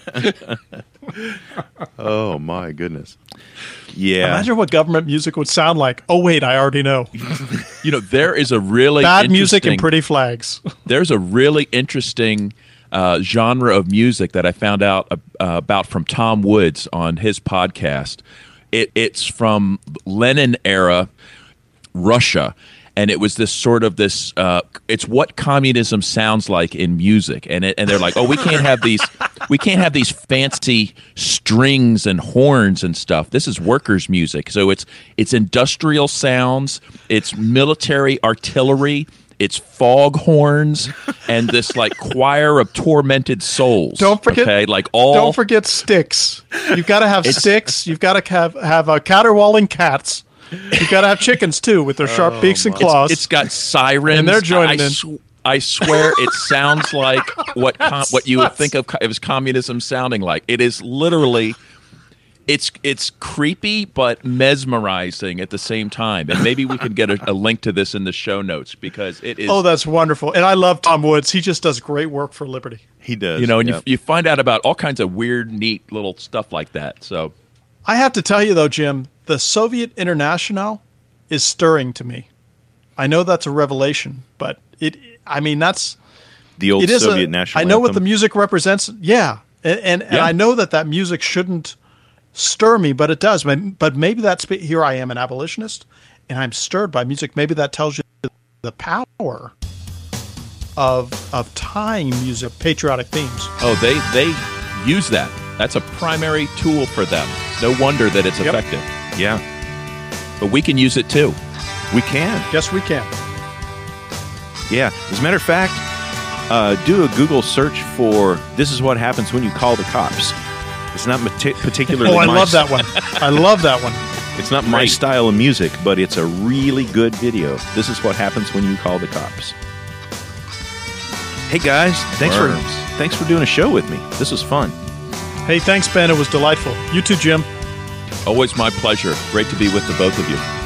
Oh, my goodness. Yeah. Imagine what government music would sound like. Oh, wait, I already know. You know, there is a really Bad music and interesting- pretty flags. There's a really interesting uh, genre of music that I found out uh, about from Tom Woods on his podcast. It, it's from Lenin era Russia. And it was this sort of this, uh, it's what communism sounds like in music. And it, and they're like, oh, we can't have these, we can't have these fancy strings and horns and stuff. This is workers' music. So it's, it's industrial sounds, it's military artillery, it's fog horns, and this like choir of tormented souls. Don't forget, okay? Like all, don't forget sticks. You've got to have It's- sticks. You've got to have, have uh, caterwauling cats. You've got to have chickens, too, with their sharp beaks and claws. It's, it's got sirens. And they're joining I, in. sw- I swear it sounds like what com- what you would think of co- as communism sounding like. It is literally, it's it's creepy but mesmerizing at the same time. And maybe we could get a, a link to this in the show notes because it is. Oh, that's wonderful. And I love Tom Woods. He just does great work for Liberty. He does. you know, and Yep. you, you find out about all kinds of weird, neat little stuff like that. So I have to tell you, though, Jim, the Soviet International is stirring to me. I know that's a revelation, but it, I mean, that's... The old it is Soviet a, national I know what anthem. the music represents. Yeah. And, and, and Yeah. I know that that music shouldn't stir me, but it does. But but maybe that's... Here I am, an abolitionist, and I'm stirred by music. Maybe that tells you the power of of tying music, patriotic themes. oh, they they use that. That's a primary tool for them. It's no wonder that it's Yep. effective. Yeah. But we can use it too. We can. Yes, we can. Yeah. As a matter of fact, uh, do a Google search for "This is what happens when you call the cops." It's not mati- particularly. Oh, I my love st- that one. I love that one. It's not my Great. style of music, but it's a really good video. This is what happens when you call the cops. Hey guys, thanks Worms. for thanks for doing a show with me. This was fun. Hey, thanks, Ben. It was delightful. You too, Jim. Always my pleasure. Great to be with the both of you.